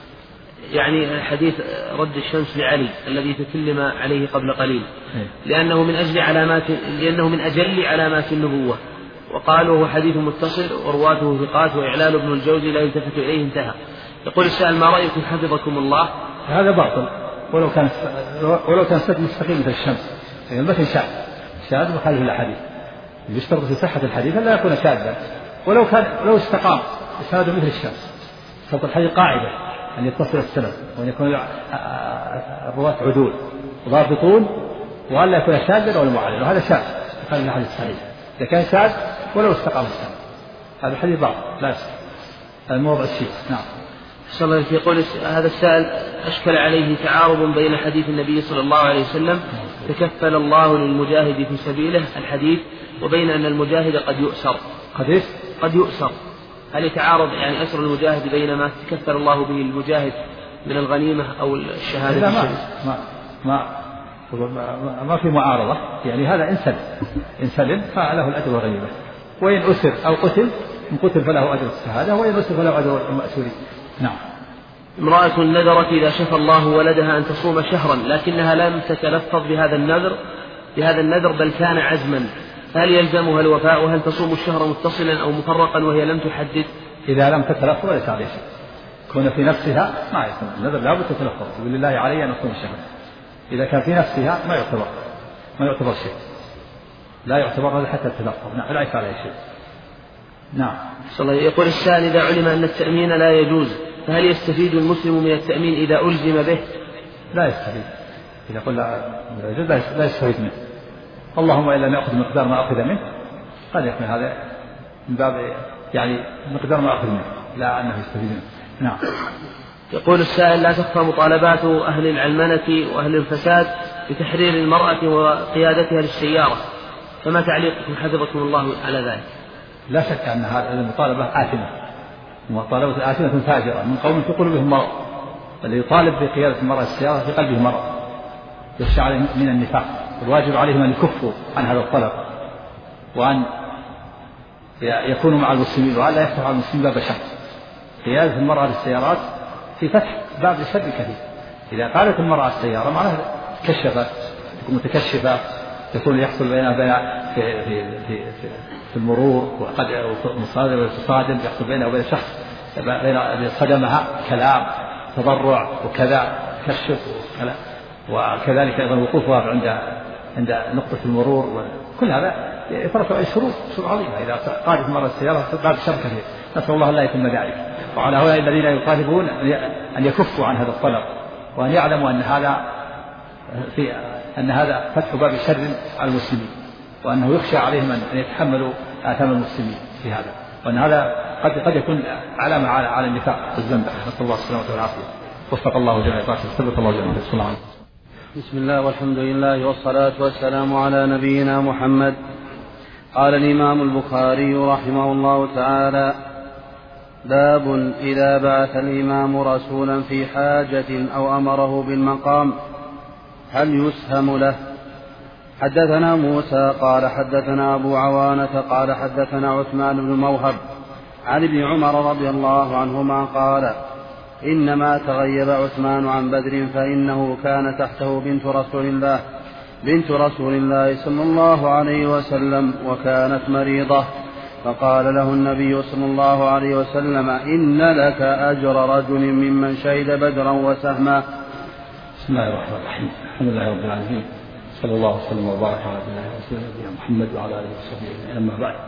يعني حديث رد الشمس لعلي الذي تكلم عليه قبل قليل، لأنه من أجل علامات لأنه من أجل علامات النبوة، وقالوا هو حديث متصل ورواته ثقات وإعلال ابن الجوزي لا يلتفت إليه انتهى. يقول السائل: ما رأيكم حفظكم الله؟ هذا باطل، ولو كان ولو كان سد مستقيم مثل الشمس، يعني المثل شاذ شاذ مخالف للحديث، يشترط في صحة الحديث لا يكون شاذا، ولو كان لو استقام إسناده مثل الشمس. شرط الحديث قاعدة أن يتصل السند وأن يكون الرواة عدول ضابطون وأن لا يكون شاذا ولا معلل، وهذا شاذ مخالف للحديث الصحيح. إذا كان شاذ ولو استقام السند هذا الحديث باطل لا يصح، هذا موضع الشيء. نعم. صلى الله عليه وسلم. يقول هذا السائل: أشكل عليه تعارض بين حديث النبي صلى الله عليه وسلم تكفل الله للمجاهد في سبيله الحديث وبين أن المجاهد قد يؤسر. قد قد يؤسر، هل يتعارض يعني أسر المجاهد بين ما تكفل الله به المجاهد من الغنيمة أو الشهادة؟ لا ما ما ما, ما, ما في معارضة، يعني هذا إن سلم إن سلم فله الأجر والغنيمة، وإن أسر أو قتل إن قتل فله أجر الشهادة، وإن أسر فله أجر المأسورين. نعم. امرأة نذرت إذا شفى الله ولدها أن تصوم شهرا لكنها لم تتلفظ بهذا النذر بهذا النذر بل كان عزما، فهل يلزمها الوفاء؟ وهل تصوم الشهر متصلا أو مفرقا وهي لم تحدد؟ إذا لم تتلفظ ليس عليه شيء، كون في نفسها ما يصوم النذر لابد تتلفظ، يقول لله علي أن أصوم الشهر. إذا كان في نفسها ما يعتبر ما يعتبر شيء، لا يعتبر هذا حتى التلفظ. نعم لا يفعل عليه شيء. نعم. يقول السائل: إذا علم أن التأمين لا يجوز فهل يستفيد المسلم من التأمين إذا ألزم به؟ لا يستفيد، إذا قل لا يجوز لا يستفيد منه، اللهم إلا نأخذ مقدار ما أخذ منه، قد يكون هذا من باب يعني مقدار ما أخذ منه لا أنه يستفيد منه. نعم. يقول السائل: لا تخفى مطالبات أهل العلمنة وأهل الفساد بتحرير المرأة وقيادتها للسيارة، فما تعليقكم حفظكم الله على ذلك؟ لا شك أن هذه المطالبة آثمة وطالبة آثمة فاجرة من قوم في قلوبهم مرض. الذي يطالب بقيادة المرأة السيارة في قلبه مرض يخشى عليه من النفاق. الواجب عليهم أن يكفوا عن هذا الطلب وأن يكونوا مع المسلمين وألا يفتحوا على المسلمين باب شر. قيادة المرأة للسيارات في فتح باب لشر كثير. إذا قالت المرأة السيارة معناها كشفت تكون متكشفة تكون يحصل بينها بين في في في, في, في المرور وقد مصادر وتصادم يحصل بينها وبين شخص بين صدمها كلام تضرع وكذا كشف وكذا. وكذلك أيضا وقوفها عند عند نقطة المرور كل هذا يترتب عليه شروط شروط عظيمة. إذا قادت المرأة السيارة باب شر كثير. نسأل الله لا يتم ذلك. وعلى هؤلاء الذين يطالبون أن يكفوا عن هذا الطلب وأن يعلموا أن هذا في أن هذا فتح باب شر على المسلمين وأنه يخشى عليهم أن يتحملوا آثام المسلمين في هذا وأن هذا قد قد يكون علامة على على النفاق والزندقة. نسأل الله السلامة والعافية. وفق الله جميع الناس. استغفر الله جميعا. بسم الله. بسم الله والحمد لله والصلاة والسلام على نبينا محمد. قال الإمام البخاري رحمه الله تعالى: باب إذا بعث الإمام رسولا في حاجة أو أمره بالمقام هل يسهم له؟ حدثنا موسى قال حدثنا أبو عوانة قال حدثنا عثمان بن موهب عن ابن عمر رضي الله عنهما قال: إنما تغيب عثمان عن بدر فإنه كان تحته بنت رسول الله بنت رسول الله صلى الله عليه وسلم وكانت مريضة، فقال له النبي صلى الله عليه وسلم: إن لك أجر رجل ممن شهد بدرا وسهما. بسم الله الرحمن الرحيم. الحمد لله رب العالمين، صلى الله وسلم وبارك على نبينا محمد وعلى آله وصحبه أجمعين. أما بعد،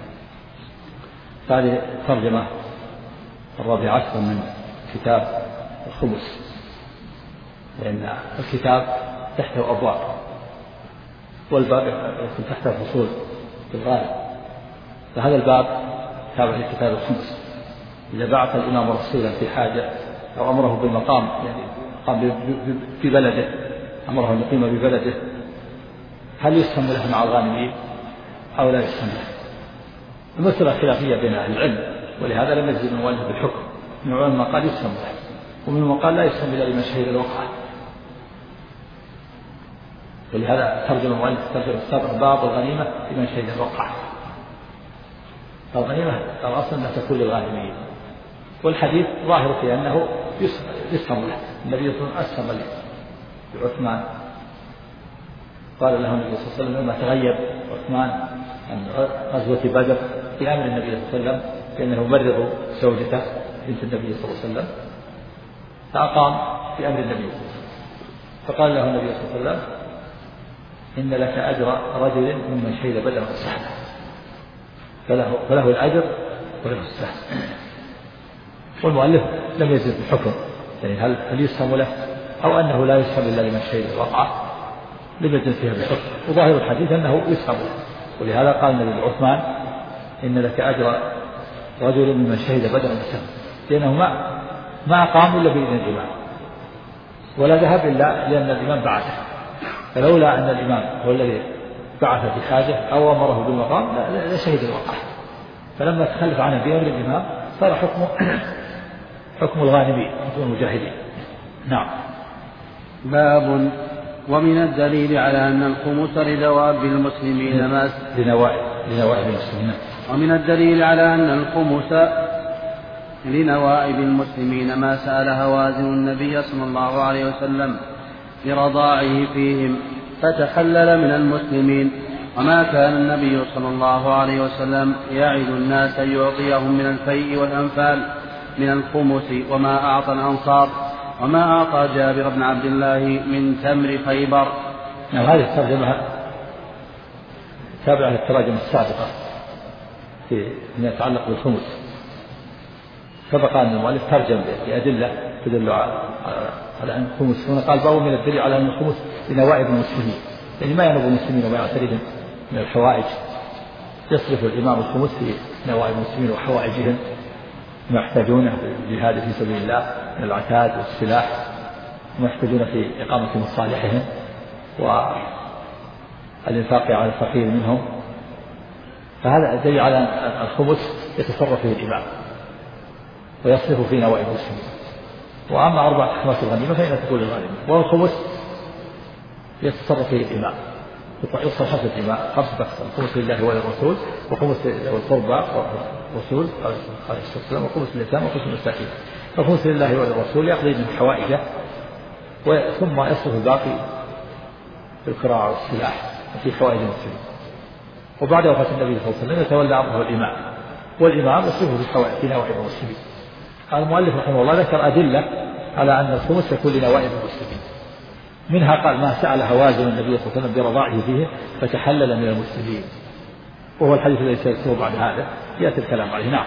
هذه الترجمة الرابعة عشر من كتاب الخمس، لأن الكتاب تحته أبواب والباب يكون تحته فصول في الغالب. فهذا الباب تابع لكتاب الخمس. إذا بعث الإمام رسولا في حاجة أو أمره بالمقام، يعني قام في بلده، أمره أن يقيم ببلده، هل يسهم له مع الغانمين أو لا يسهم له؟ المسألة خلافية بين أهل العلم، ولهذا لم يجزم المؤلف بالحكم. من العلماء قال يسهم له، ومن قال لا يسهم إلا لمن شهد الوقعة. ولهذا ترجم المؤلف ترجم السابق باب الغنيمة لمن شهد الوقعة. الغنيمة الأصل أنها تكون للغانمين، والحديث ظاهر في أنه يسهم له. النبي صلى الله عليه وسلم أسهم لعثمان، قال له النبي صلى الله عليه وسلم لما تغيب عثمان عن غزوة بدر في أمر النبي صلى الله عليه وسلم لأنه مرض زوجته بنت النبي صلى الله عليه وسلم، فأقام في أمر النبي صلى الله عليه وسلم، فقال له النبي صلى الله عليه وسلم: إن لك أجر رجل ممن شهد بدرا وسهما، فله, فله الأجر وله السهم. والمؤلف لم يزد الحكم، يعني هل, هل يسهم له أو أنه لا يسهم إلا لمن شهد الوقعة، لم يزد فيها بالحكم. وظاهر الحديث أنه يسهم له، ولهذا قال النبي لعثمان: إن لك أجر رجل ممن شهد بدرا وسهما، لأنه ما ما قام إلا بإذن الإمام، ولا ذهب إلا لأن الإمام بعثه. فلولا أن الإمام هو الذي بعث في حاجة أو أمره بالمقام لشهد الوقعة. فلما تخلف عنه بأمر الإمام صار حكمه حكم الغانمين والمجاهدين. نعم. باب ومن الدليل على أن الخمس لدواب المسلمين ما لنوائب لنوائب المسلمين. ومن الدليل على أن الخمس لنوائب المسلمين ما سأل هوازن النبي صلى الله عليه وسلم برضاعه فيهم فتحلل من المسلمين، وما كان النبي صلى الله عليه وسلم يعد الناس يعطيهم من الفيء والأنفال من الخمس وما أعطى الأنصار وما أعطى جابر بن عبد الله من تمر خيبر. نعم. هذه الترجمة تابعة للتراجم السابقة فيما يتعلق بالخمس. سبق أن المؤلف ترجم بأدلة تدل على أن الخمس، هنا قال باب من الدليل على أن الخمس لنوائب المسلمين، يعني ما ينوب المسلمين وما يعتريهم من الحوائج، يصرف الإمام الخمس في نوائب المسلمين وحوائجهم ما يحتاجونه في الجهاد في سبيل الله من العتاد والسلاح، وما يحتاجون في إقامة مصالحهم والإنفاق على الفقير منهم. فهذا دليل على أن الخمس يتصرف فيه الإمام، ويصرف في نوائب المسلمين. وأما أربعة أخماس الغنيمة فإنها تكون للغانم. والخمس يتصرف فيه الإمام، يصرف خمسة الإمام خمسة أقسام: خمس لله وللرسول، وخمس للقربى والرسول عليه الصلاة والسلام، وخمس لليتامى، وخمس للمساكين. فخمس لله وللرسول يقضي من حوائجه، ثم يصرف الباقي في القراءة والسلاح وفي حوائج المسلمين. وبعد وفاة النبي صلى الله عليه وسلم يتولى أمره الإمام، والإمام يصرفه في حوائج في نوائب المسلمين. المؤلف رحمه الله ذكر أدلة على أن الخمس يكون لنوائب المسلمين. منها قال: ما سأل هوازن النبي صلى الله عليه وسلم برضاعه فيه فتحلل من المسلمين، وهو الحديث الذي سيذكره بعد هذا يأتي الكلام عليه. نعم.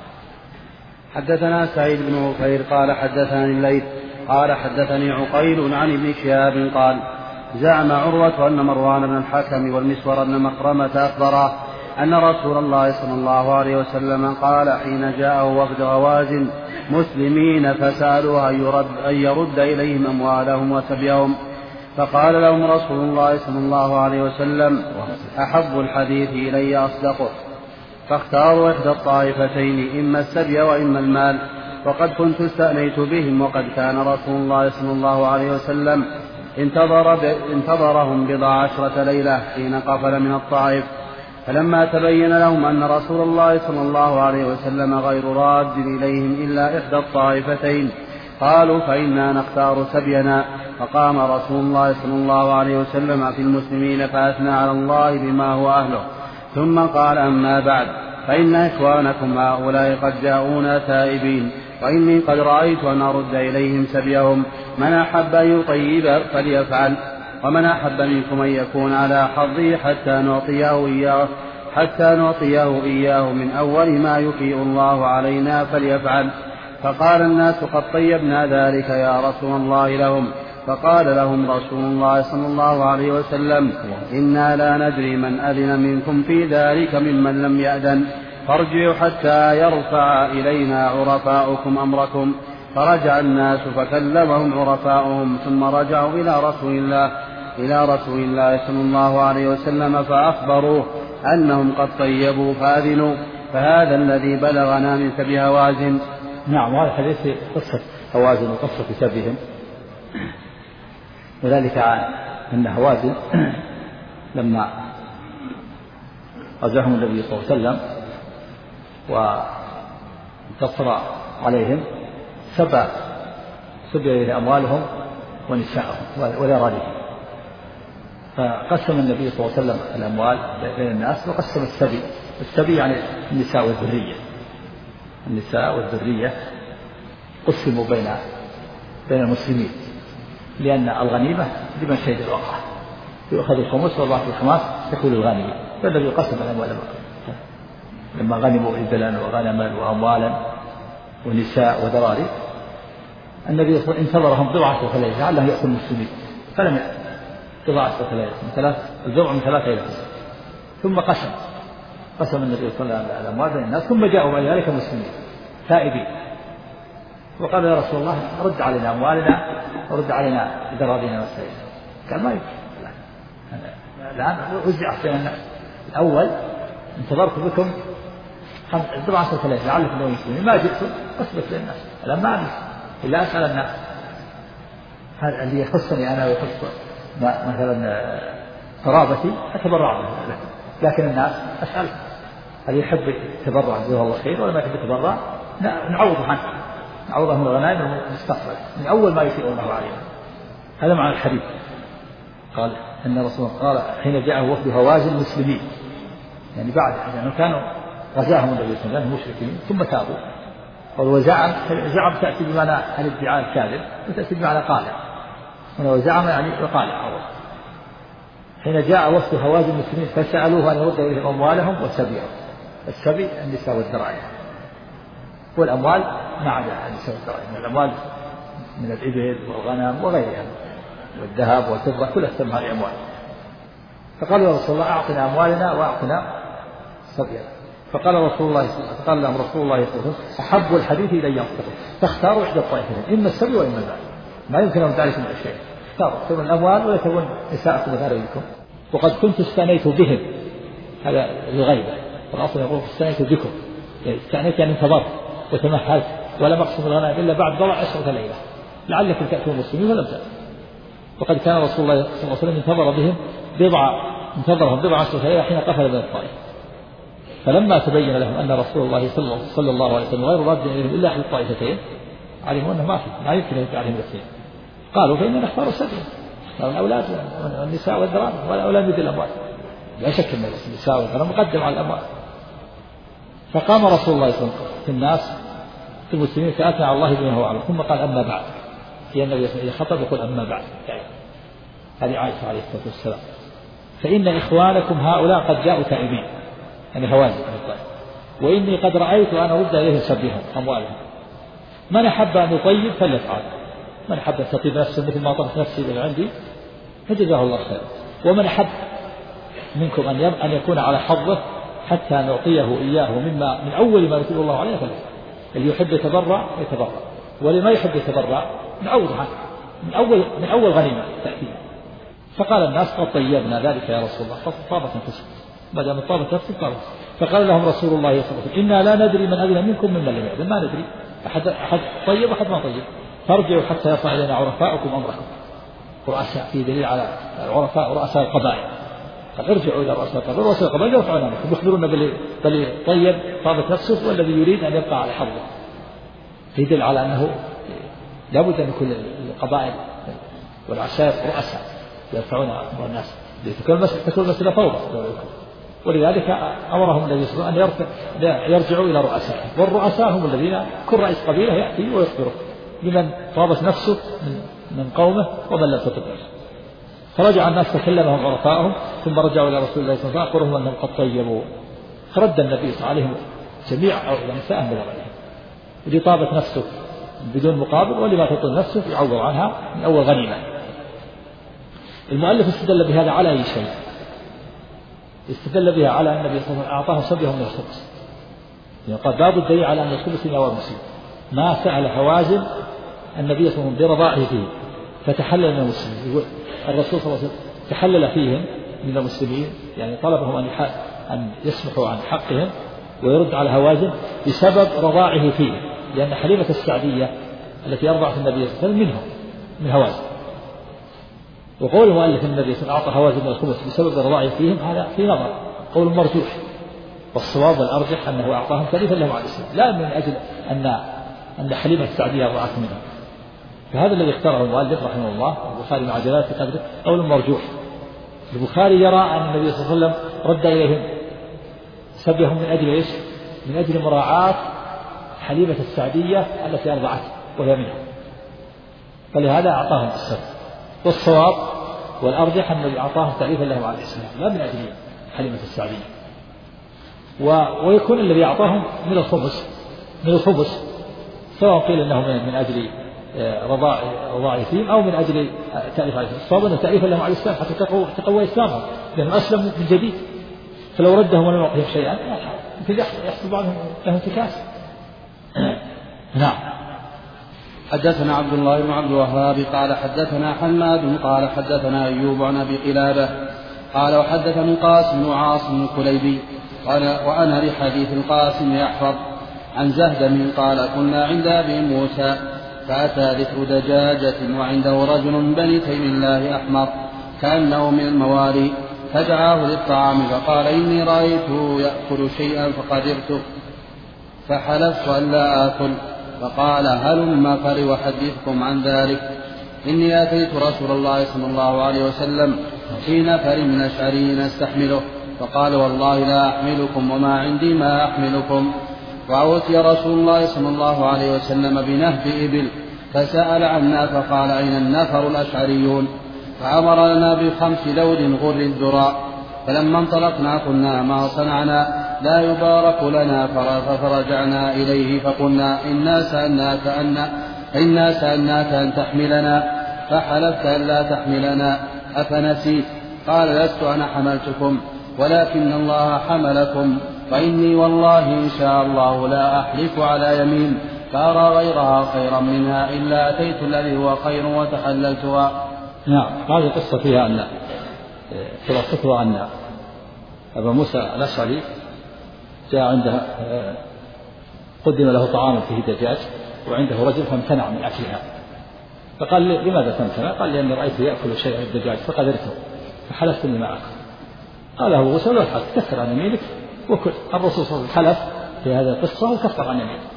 حدثنا سعيد بن عفير قال حدثني الليث قال حدثني عقيل عن ابن شهاب قال: زعم عروة أن مروان بن الحكم والمسور بن مخرمة أخبراه أن رسول الله صلى الله عليه وسلم قال حين جاءه وفد غوازن مسلمين فسألوا أن يرد, أن يرد إليهم أموالهم وسبيهم، فقال لهم رسول الله صلى الله عليه وسلم: أحب الحديث إلي أصدقه، فاختاروا إحدى الطائفتين إما السبي وإما المال. وقد كنت استأنيت بهم، وقد كان رسول الله صلى الله عليه وسلم انتظر انتظرهم بضع عشرة ليلة حين قفل من الطائف، فلما تبين لهم أن رسول الله صلى الله عليه وسلم غير راد إليهم إلا إحدى الطائفتين قالوا: فإنا نختار سبينا. فقام رسول الله صلى الله عليه وسلم في المسلمين فأثنى على الله بما هو أهله، ثم قال: أما بعد، فإن إخوانكم هؤلاء قد جاءونا تائبين، وإني قد رأيت أن أرد إليهم سبيهم. من أحب أن يطيب فليفعل، ومن أحب منكم أن يكون على حظه حتى نعطيه إياه حتى نعطيه إياه من أول ما يفيء الله علينا فليفعل. فقال الناس: قد طيبنا ذلك يا رسول الله لهم. فقال لهم رسول الله صلى الله عليه وسلم: إنا لا ندري من أذن منكم في ذلك ممن لم يأذن، فارجعوا حتى يرفع إلينا عرفاؤكم أمركم. فرجع الناس فكلمهم عرفاؤهم، ثم رجعوا إلى رسول الله إلى رسول الله صلى الله عليه وسلم فأخبروه أنهم قد طيبوا فأذنوا. فهذا الذي بلغنا من سبي هوازن. نعم. وهذا الحديث قصة هوازن وقصة سبيهم، وذلك أن هوازن لما غزاهم النبي صلى الله عليه وسلم وانتصر عليهم سبى سبي أموالهم ونساءهم وذراريهم، فقسم النبي صلى الله عليه وسلم الأموال بين الناس وقسم السبي. السبي يعني النساء والذرية، النساء والذرية قسموا بين بين المسلمين، لأن الغنيمة لمن شهد الوقعة يؤخذ الخمس والباقي الخماس تكون الغنيمة، فالذي قسم الأموال لما غنموا إبلا وغنما وأموالا ونساء وذراري النبي صلى الله عليه وسلم انتظرهم بضع عشرة ليلة لعله يأكل المسلمين، فلم يأكل بضع عشرة ليلة من ثلاث البضع من ثلاثة إلى خمسة، ثم قسم قسم النبي صلى الله عليه وسلم الأموال بين الناس، ثم جاءوا بعد ذلك مسلمين تائبين، وقال: يا رسول الله رد علينا أموالنا ورد علينا ذرارينا وسائلنا. قال: ما يمكن، الآن وزع بين الناس. الأول انتظرت بكم بضع عشرة ليلة لعلكم يوم مسلمين، ما جئتم أثبت للناس، الآن ما أعرف إلا أسأل الناس. هذا اللي يخصني أنا ويخص مثلا قرابتي أتبرع له، لكن الناس أسأل هل يحب يتبرع جزاه الله خير ولا ما يحب يتبرع، نعوضه عنه، نعوضه من الغنائم المستقبل من أول ما يفيء الله علينا. هذا معنى الحديث. قال إن رسول الله قال حين جاءه وفد هوازن مسلمين، يعني بعد يعني كانوا غزاهم النبي صلى الله عليه وسلم مشركين ثم تابوا. وزعم زعم تأتي بمعنى الادعاء الكاذب وتأتي بمعنى قالع، وزعم يعني وقالع أول. حين جاء وفد هوازن المسلمين فسألوه أن يرد إليهم أموالهم وسبيهم. السبي النساء والذراري، والأموال ما عدا النساء والذراري، من الأموال من الإبل والغنم وغيرها والذهب والفضة كلها تسمى هذه أموال. فقال يا رسول الله أعطنا أموالنا وأعطنا سبينا. فقال رسول الله فقال لهم رسول الله صلى الله عليه وسلم: أحب الحديث إلي أصدقه، فاختاروا إحدى الطائفتين إما السبي وإما المال، ما يمكن أن تعرفوا من الشيء، اختاروا تكون الأموال ولا تكون نساءكم وذراريكم. وقد كنت استأنيت بهم، هذا الغيبة، والأصل يقول استأنيت بكم، يعني استأنيت يعني انتظرت وتمهلت ولا مقسم الغنائم إلا بعد بضع عشرة ليلة لعلكم تأتون المسلمين ولم تأتوا. وقد كان رسول الله صلى الله عليه وسلم انتظر بهم بضع انتظرهم بضع عشرة ليلة حين قفل من الطائف. فلما تبين لهم أن رسول الله صلى الله عليه وسلم غير راد إليهم إلا أحد الطائفتين علموا أنه ما في ما يمكن أن يدفع عليهم السيف. قالوا فإننا نختار السبيل، اختار الأولاد والنساء والذراري ولا مثل الأموال. لا شك أن النساء والذراري مقدم على الأموال. فقام رسول الله صلى الله عليه وسلم في الناس في المسلمين فأثنى على الله بما هو أعلم، ثم قال أما بعد. في النبي صلى الله عليه وسلم خطب يقول أما بعد، يعني هذه عائشة عليه الصلاة والسلام، فإن إخوانكم هؤلاء قد جاءوا تائبين، يعني هوازن، وإني قد رأيت أن أرد إليهم سبيهم أموالهم. من أحب أن يطيب فليفعل، من أحب أن تطيب نفسه مثل ما طلبت نفسي من عندي فجزاه الله خير، ومن أحب منكم أن أن يكون على حظه حتى نعطيه إياه مما من أول ما يتوب الله عليه فليفعل. اللي يحب يتبرع يتبرع، واللي ما يحب يتبرع نعوض عنه من أول من أول غنيمة تأتي. فقال الناس قد طيبنا ذلك يا رسول الله، فطابت نفسك، ما دام طابت نفسك طابت. فقال لهم رسول الله صلى الله عليه وسلم إنا لا ندري من أذن منكم ممن لم يأذن، ما ندري أحد أحد طيب وأحد ما طيب، فارجعوا حتى يصل إلينا عرفاؤكم أمركم. رؤساء في دليل على العرفاء رؤساء القبائل، قال ارجعوا إلى رؤساء القبائل، رؤساء القبائل يرفعون عنكم يخبرون بالذي طيب طابت نفسه والذي يريد أن يبقى على حظه. يدل على أنه لابد أن يكون القبائل والعشائر رؤساء يرفعون أمر الناس، تكون المسألة فوضى. ولذلك أمرهم النبي صلى الله عليه وسلم أن يرجعوا إلى رؤسائهم، والرؤساء هم الذين كل رئيس قبيلة يأتي ويخبره بمن طابت نفسه من, من قومه ومن لم تطب نفسه. فرجع الناس فكلمهم عرفائهم، ثم رجعوا إلى رسول الله صلى الله عليه وسلم أخبرهم أنهم قد طيبوا. فرد النبي صلى الله عليه وسلم جميع نساءهم بغيرهم، اللي طابت نفسه بدون مقابل واللي ما تطب نفسه يعوض عنها من أول غنيمة. المؤلف استدل بهذا على أي شيء؟ استدل بها على أن النبي صلى الله عليه وسلم أعطاهم سبيهم من الخبز، يعني قال باب الدليل على أن الخبز من أواب مسلم. ما سأل هوازن النبي صلى الله عليه وسلم برضاعه فيه فتحلل من المسلمين. الرسول صلى الله عليه وسلم تحلل فيهم من المسلمين، يعني طلبهم أن أن يسمحوا عن حقهم ويرد على هوازن بسبب رضاعه فيه، لأن حليمة السعدية التي أرضعت النبي صلى الله عليه وسلم منهم من هوازن. وقول المؤلف النبي صلى الله عليه وسلم أعطى هوازن الخبز بسبب رضاعه فيهم هذا في نظر قول مرجوح، والصواب والأرجح أنه أعطاهم تأليفا لهم على الإسلام، لا من أجل أن أن حليمة السعدية رضعت منهم. فهذا الذي اختاره المؤلف رحمه الله البخاري مع جلالة قدره قول مرجوح. البخاري يرى أن النبي صلى الله عليه وسلم رد إليهم سبيهم من أجل إيش؟ من أجل مراعاة حليمة السعدية التي أرضعته وهي منهم، فلهذا أعطاهم السبب. والصواب والأرجح أن الذي أعطاهم تأليفا لهم على الإسلام لا من أجل حليمة السعدية. و... ويكون الذي أعطاهم من الخبز من الخبز سواء قيل أنه من أجل رضاع رضاع فيهم أو من أجل تأليف على الإسلام. الصواب أنه تأليفا لهم على الإسلام حتى تقوى, تقوى إسلامهم، لأنهم أسلموا من جديد. فلو ردهم ولم يعطيهم شيئا يمكن يحصل بعضهم له انتكاس. نعم. حدثنا عبد الله بن عبد الوهاب قال حدثنا حماد قال حدثنا أيوب عن أبي قلابة قال وحدثني قاسم بن عاصم الكليبي قال وأنا لحديث القاسم يحفظ عن زهدم قال كنا عند أبي موسى فأتى ذكر دجاجة وعنده رجل من بني تيم الله أحمر كأنه من الموالي، فدعاه للطعام فقال إني رأيته يأكل شيئا فقدرت فحلفت أن لا آكل، فقال هلم فلأحدثكم عن ذلك. إني أتيت رسول الله صلى الله عليه وسلم في نفر من أشعري نستحمله، فقال والله لا أحملكم وما عندي ما أحملكم. وأوتي رسول الله صلى الله عليه وسلم بنهب إبل فسأل عنا فقال أين النفر الأشعريون؟ فأمر لنا بخمس ذود غر الذراء. فلما انطلقنا قلنا ما صنعنا لا يبارك لنا، فرجعنا إليه فقلنا إنا سألناك أن إنا سألناك أن تحملنا فحلفت أن لا تحملنا أفنسيت؟ قال لست أنا حملتكم ولكن الله حملكم، وإني والله إن شاء الله لا أحلف على يمين فأرى غيرها خيرا منها إلا أتيت الذي هو خير وتحللتها. نعم. هذه القصة فيها أن خلاصتها أن أبا موسى الأشعري جاء عندها قدم له طعام فيه دجاج وعنده رجل فامتنع من أكلها، فقال لي لماذا تمتنع؟ قال لأني رأيته يأكل شيئا من الدجاج فقدرته فحلفت إني ما أكل. قال له غسل له الحق كفر عن يمينك وكل. الرسول صلى الله عليه وسلم حلف في هذه القصة وكفر عن يمينه.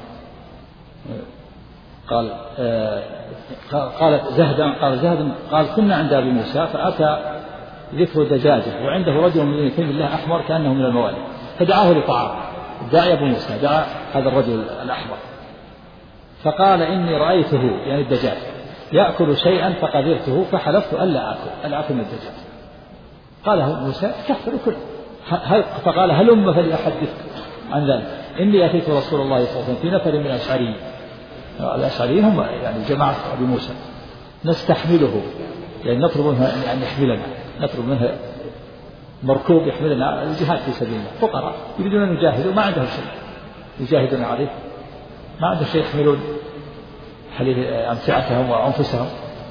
قال آه قال زهد قال زهد قال كنا عند أبي موسى فأتى ذكر دجاجه وعنده رجل من يتيم الله أحمر كأنه من الموالي فدعاه لطعام. دعا أبو موسى دعا هذا الرجل الأحمر فقال إني رأيته يعني الدجاج يأكل شيئا فقدرته فحلفت ألا أكل ألا أكل من الدجاج. قال موسى كفر كل. فقال هلم فليحدث عن ذلك إني أتيت رسول الله صلى الله عليه وسلم في نفر من الأشعريين. الأشعريين هم يعني جماعة أبي موسى نستحمله يعني نطلب منه أن يحملنا نطلب منه مركوب يحملنا الجهاد في سبيل الله. فقراء يريدون أن يجاهدوا ما عندهم شيء يجاهدون عليه ما عندهم شيء يحملون أمتعتهم وأنفسهم.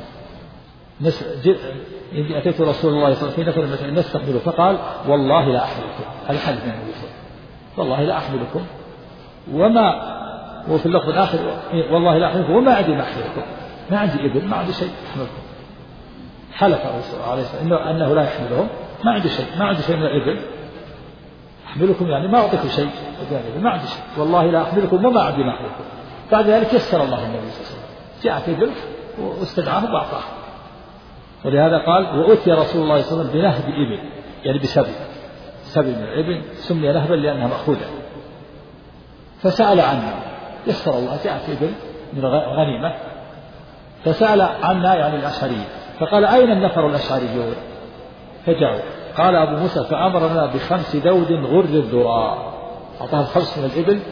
أتيت رسول الله صلى الله عليه وسلم في نفر نستحمله فقال والله لا أحملكم هذا حديث من النبي والله لا أحملكم وما وفي اللفظ الآخر والله لا أحملكم وما عندي ما أحملكم ما عندي إبل ما عندي شيء أحملكم. حلف عليه الصلاة والسلام أنه لا يحملهم ما عندي شيء ما عندي شيء من الإبل أحملكم يعني ما أعطيكم شيء ما عندي شيء والله لا أحملكم وما عندي ما أحملكم. بعد ذلك يسر الله النبي صلى الله عليه وسلم جاءت إبل واستدعاه وأعطاه. ولهذا قال وأتي رسول الله صلى الله عليه وسلم بنهب إبل يعني بسبي سبي من الإبل سمي نهبا لأنها مأخوذة فسأل عنه يسر الله جاءت إبل من غنيمة فسأل عنا يعني الأشعريين فقال أين النفر الأشعريون فجاءوا. قال أبو موسى فأمرنا بخمس دود غر الذراء أعطاهم خمس من الإبل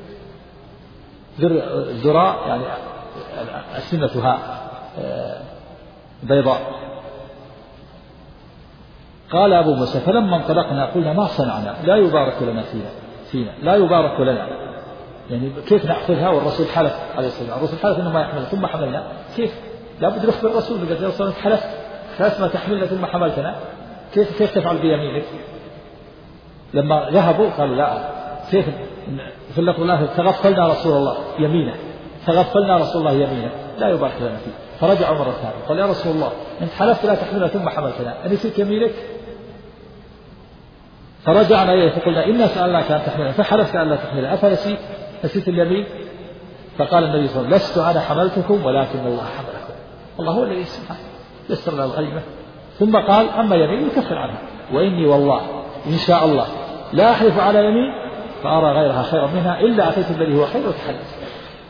الذراء يعني أسنتها بيضاء. قال أبو موسى فلما انطلقنا قلنا ما صنعنا لا يبارك لنا فينا فينا لا يبارك لنا يعني كيف نأخذها والرسول حلف عليه الصلاة والسلام. الرسول حلف إنه ما يحمل ثم حملنا كيف لابد نخبر الرسول قال يا رسول الله حلف حلف ما تحملنا ثم حملتنا كيف كيف تفعل بيمينك. لما ذهبوا قالوا لا كيف في اللفظ الآخر تغفلنا رسول الله يمينه تغفلنا رسول الله يمينه لا يبارك لنا فيه. فرجعوا مرة ثانية قال يا رسول الله أنت حلفت لا تحملنا ثم حملتنا أنسيت يمينك. فرجعنا إليه فقلنا إنا سألناك أن تحملنا فحلفت أن لا تحملنا أفنسيت نسيت اليمين. فقال النبي صلى الله عليه وسلم لست أنا حملتكم ولكن الله حملكم الله هو الذي سبحانه يسر لنا الغنيمة. ثم قال أما يمين يكفر عنها وإني والله إن شاء الله لا أحلف على يمين فأرى غيرها خيرا منها إلا أتيت الذي هو خير وتحدث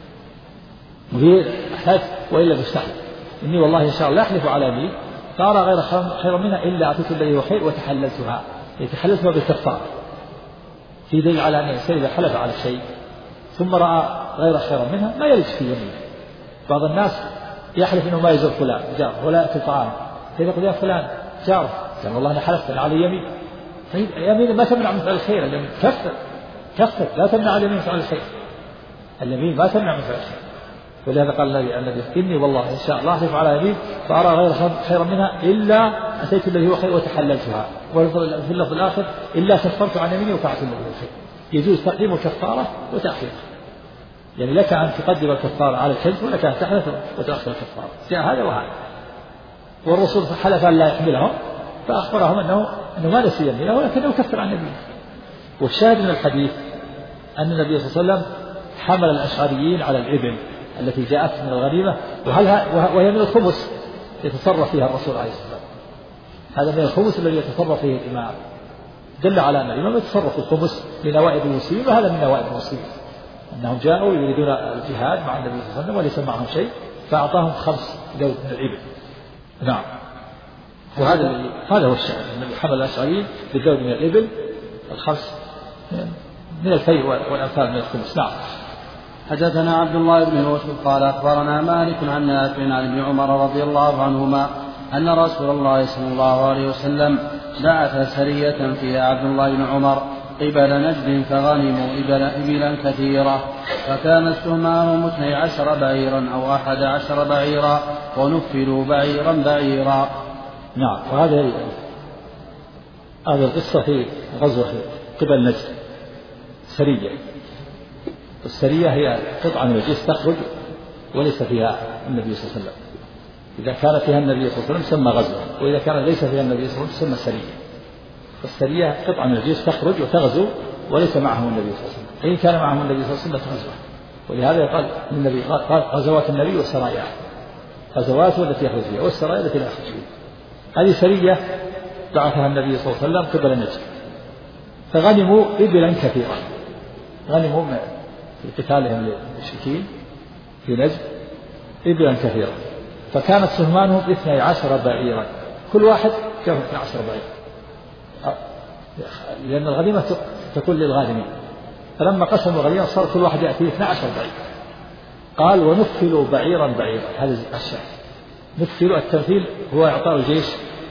وهي أحتاج وإلا مستحيل. إني والله إن شاء الله أحلف على يمين فأرى غير خيرا منها إلا أتيت الذي هو خير وتحللتها يتحللتها بالكفار. في دليل على أن الإنسان إذا حلف على شيء ثم رأى غير خيرا منها ما يلج في يمينه. بعض الناس يحلف إنه ما يزور فلان جار ولا يأكل طعام فيقول يا فلان جار قال والله أنا حلفت على يمين. طيب يمين ما تمنع من فعل الخير اليمين كفر كفر لا تمنع اليمين من فعل الخير اليمين ما تمنع من فعل الخير. ولهذا قال النبي النبي إني والله إن شاء الله أحلف على يمين فأرى غير خيرا منها إلا أتيت الذي هو خير وتحللتها. وفي اللفظ الآخر إلا كفرت عن يميني وفعلت الذي هو خير. يجوز تقديم الكفارة وتأخيرها يعني لك أن تقدم الكفارة على الحلف ولك أن تحلف وتأخر الكفارة جاء هذا وهذا. والرسول حلف أن لا يحملهم فأخبرهم أنه أنه ما نسي يمينه ولكنه كفر عن يمينه. والشاهد من الحديث أن النبي صلى الله عليه وسلم حمل الأشعريين على الإبل التي جاءت من الغنيمة وهي من الخمس يتصرف فيها الرسول عليه الصلاة والسلام. هذا من الخمس الذي يتصرف فيه الإمام دل على أن الإمام يتصرف الخمس لنوائب المسلمين وهذا من نوائب المسلمين أنهم جاءوا يريدون الجهاد مع النبي صلى الله عليه وسلم وليس معهم شيء فأعطاهم خمس دود من الإبل. نعم وهذا هذا هو الشأن النبي حمل الأشعريين بالدود من الإبل الخمس من الفيء والأنفال من الخمس. نعم. حدثنا عبد الله بن يوسف قال أخبرنا مالك عن نافع عن ابن عمر رضي الله عنهما أن رسول الله صلى الله عليه وسلم بعث سرية فيها عبد الله بن عمر قبل نجد فغنموا إبلا كثيرة فكان السهمام اثني عشر بعيرا أو أحد عشر بعيرا ونفلوا بعيرا بعيرا. نعم. وهذه هذه القصة في غزوة قبل نجد سرية السرية هي قطعة من الجيش تخرج وليس فيها النبي صلى الله عليه وسلم. إذا كان فيها النبي صلى الله عليه وسلم سمى غزوة، وإذا كان ليس فيها النبي صلى الله عليه وسلم سمى سرية. السرية قطعة من الجيش تخرج وتغزو وليس معهم النبي صلى الله عليه وسلم. إن كان معهم النبي صلى الله عليه وسلم غزوة، ولهذا قال النبي قال غزوات النبي والسرايا، غزواته التي يخرج فيها والسرايا التي لا يخرج فيها. هذه سرية بعثها النبي صلى الله عليه وسلم قبل نجد، فغنموا إبلا كثيرة، غنموا في قتالهم للمشركين في نجد إبلا كثيرة، فكانت سهمانهم اثني عشر بعيرا، كل واحد كان اثني عشر بعيرا، لأن الغنيمة تكون للغانمين. فلما قسموا الغنيمة صار كل واحد يأتي اثني عشر بعيرا. قال ونفلوا بعيرا بعيرا، هذا الشيء نفلوا التمثيل هو إعطاء الجيش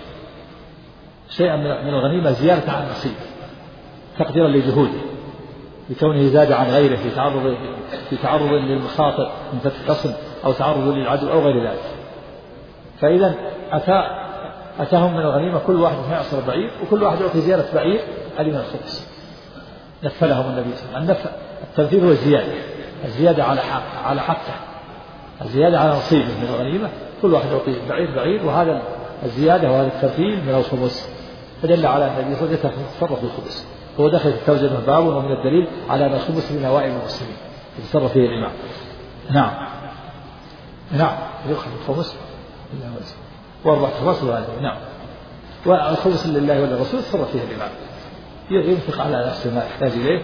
شيئا من الغنيمة زيادة عن نصيب تقديرا لجهوده، لكونه زاد عن غيره في تعرض في تعرض للمخاطر من فتح القصد أو تعرض للعدو أو غير ذلك. فإذا أتى أتاهم من الغنيمة كل واحد اثني عشر بعير، وكل واحد يعطي زيادة بعير هذه من الخبز. نفلهم النبي صلى الله عليه وسلم. التنفيذ هو الزيادة، الزيادة على حق على حقه، الزيادة على نصيبه من الغنيمة، كل واحد يعطي بعير بعير، وهذا الزيادة وهذا التنفيذ من الخبز، فدل على أن النبي صلى الله عليه وسلم يتصرف بالخبز. هو دخل في التوزيع باب، ومن الدليل على أن الخبز من نوائب المسلمين يتصرف فيه الإمام. نعم نعم يؤخذ الخبز وأربعة خبز وهذا نعم، والخبز لله وللرسول يتصرف فيه الإمام، ينفق على نفسه ما يحتاج إليه،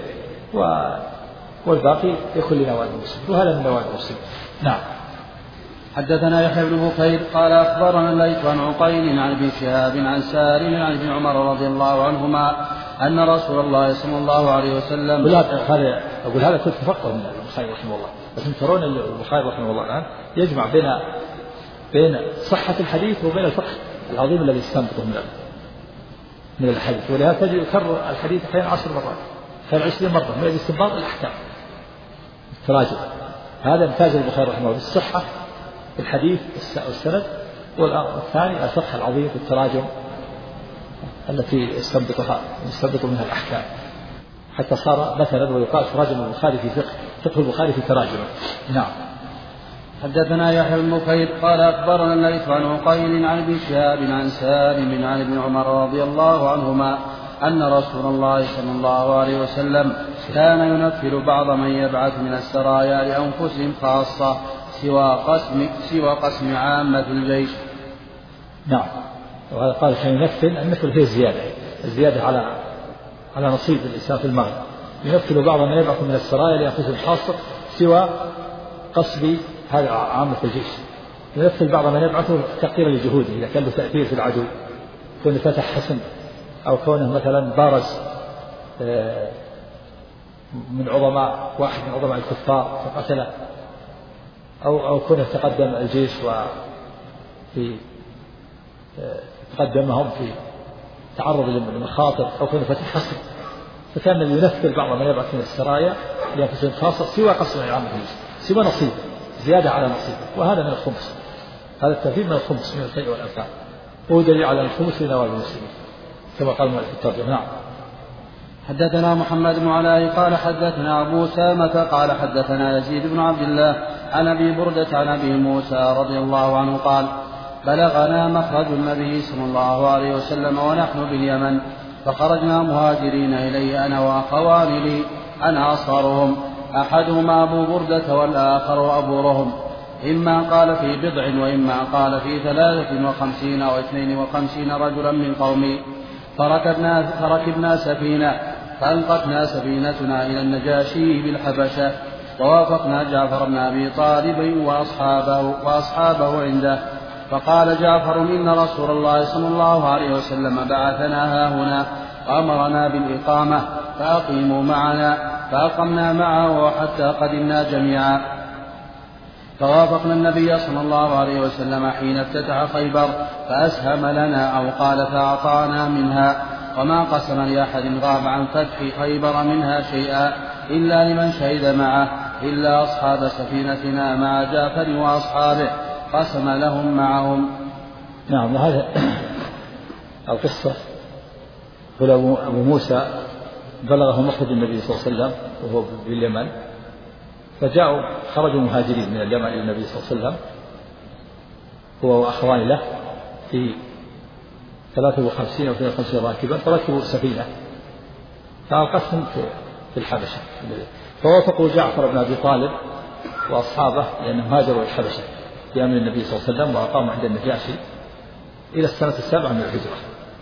والباقي يكون لنوائب المسلمين، وهذا من نوائب المسلمين. نعم. حدثنا يحيى بن بكير قال أخبرنا الليث عن عقيل عن ابن شهاب عن سالم عن ابن عمر رضي الله عنهما أن رسول الله صلى الله عليه وسلم. هذا أقول هذا كنت تفقه من البخاري رحمه الله، بس أنتم ترون البخاري رحمه الله الآن يجمع بين بين صحة الحديث وبين الفقه العظيم الذي استنبطه من من الحديث، ولهذا تجد يكرر الحديث أحيانا عشر مرات، كان عشرين مرة من استنباط الأحكام التراجم. هذا امتاز البخاري رحمه الله بالصحة في الحديث والسند، والثاني الفقه العظيم في التراجم التي استنبطها يستنبط منها الأحكام، حتى صار مثلا ويقال تراجم البخاري في فقه فقه البخاري في تراجمه. نعم. حدثنا يحيى بن بكير قال أخبرنا الليث عن عقيل عن ابن شهاب عن سالم عن ابن عمر رضي الله عنهما أن رسول الله صلى الله عليه وسلم كان ينفل بعض من يبعث من السرايا لأنفسهم خاصة سوى قسم سوى قسم عامة الجيش. نعم. وهذا قال كان ينفل، النفل هي الزيادة، الزيادة على على نصيب الإنسان في المغرب. ينفل بعض من يبعث من السرايا لأنفسهم خاصة سوى قسم هذا عامة الجيش. ينفل بعض من يبعثه تقديرا لجهوده، إذا كان له تأثير في العدو، كونه فتح حصن أو كونه مثلا بارز من عظماء واحد من عظماء الكفار فقتله، أو أو كونه تقدم الجيش وفي تقدمهم في تعرض للمخاطر، أو كونه فتح حصن، فكان ينفل بعض من يبعث من السرايا لأنفسهم خاصة سوى قسم عامة الجيش، سوى نصيب زيادة على نصيب، وهذا من الخمس، هذا التنفيذ من الخمس من الفيء والأنفال، وهو دليل على الخمس لنواب المسلمين كما قال مالك الترجمة. نعم. حدثنا محمد بن علاء قال حدثنا أبو سامة قال حدثنا يزيد بن عبد الله عن أبي بردة عن أبي موسى رضي الله عنه قال بلغنا مخرج النبي صلى الله عليه وسلم ونحن باليمن، فخرجنا مهاجرين إليه أنا وأخوان لي أنا أصغرهم، أحدهما أبو بردة والآخر أبو رهم، إما قال في بضع وإما قال في ثلاثة وخمسين أو اثنين وخمسين رجلا من قومي، فركبنا, فركبنا سفينة فألقتنا سفينتنا إلى النجاشي بالحبشة، ووافقنا جعفر بن أبي طالب وأصحابه, وأصحابه عنده، فقال جعفر إن رسول الله صلى الله عليه وسلم بعثنا هاهنا وأمرنا بالإقامة فأقيموا معنا، فأقمنا معه حتى قدمنا جميعا، فوافقنا النبي صلى الله عليه وسلم حين افتتح خيبر فأسهم لنا أو قال فأعطانا منها، وما قسم لأحد غاب عن فتح خيبر منها شيئا إلا لمن شهد معه إلا أصحاب سفينتنا مع جعفر وأصحابه قسم لهم معهم. نعم. وهذا القصة قال أبو موسى بلغه مخرج النبي صلى الله عليه وسلم وهو باليمن، فجاءوا خرجوا مهاجرين من اليمن إلى النبي صلى الله عليه وسلم هو وأخوان له في ثلاثة وخمسين أو ثلاثة وخمسين راكبا، فركبوا سفينة فألقتهم في الحبشة، فوافقوا جعفر بن أبي طالب وأصحابه لأنهم هاجروا الحبشة في أمر النبي صلى الله عليه وسلم وأقاموا عند النجاشي إلى السنة السابعة من الهجرة.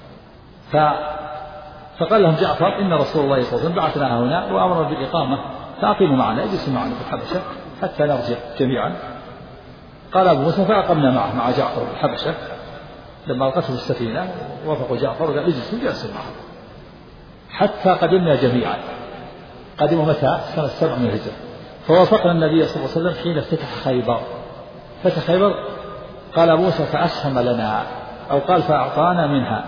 فقال لهم جعفر إن رسول الله صلى الله عليه وسلم بعثنا هنا وأمرنا بالإقامة فأقيموا معنا اجلسوا معنا في الحبشة حتى نرجع جميعا. قال أبو موسى فأقمنا معه مع جعفر في الحبشة لما ألقته السفينة وافقوا جعفر وقال اجلسوا جلسوا معه حتى قدمنا جميعا. قدموا متى؟ السنة السابعة من الهجرة. فوافقنا النبي صلى الله عليه وسلم حين افتتح خيبر. فتح خيبر قال أبو موسى فأسهم لنا أو قال فأعطانا منها،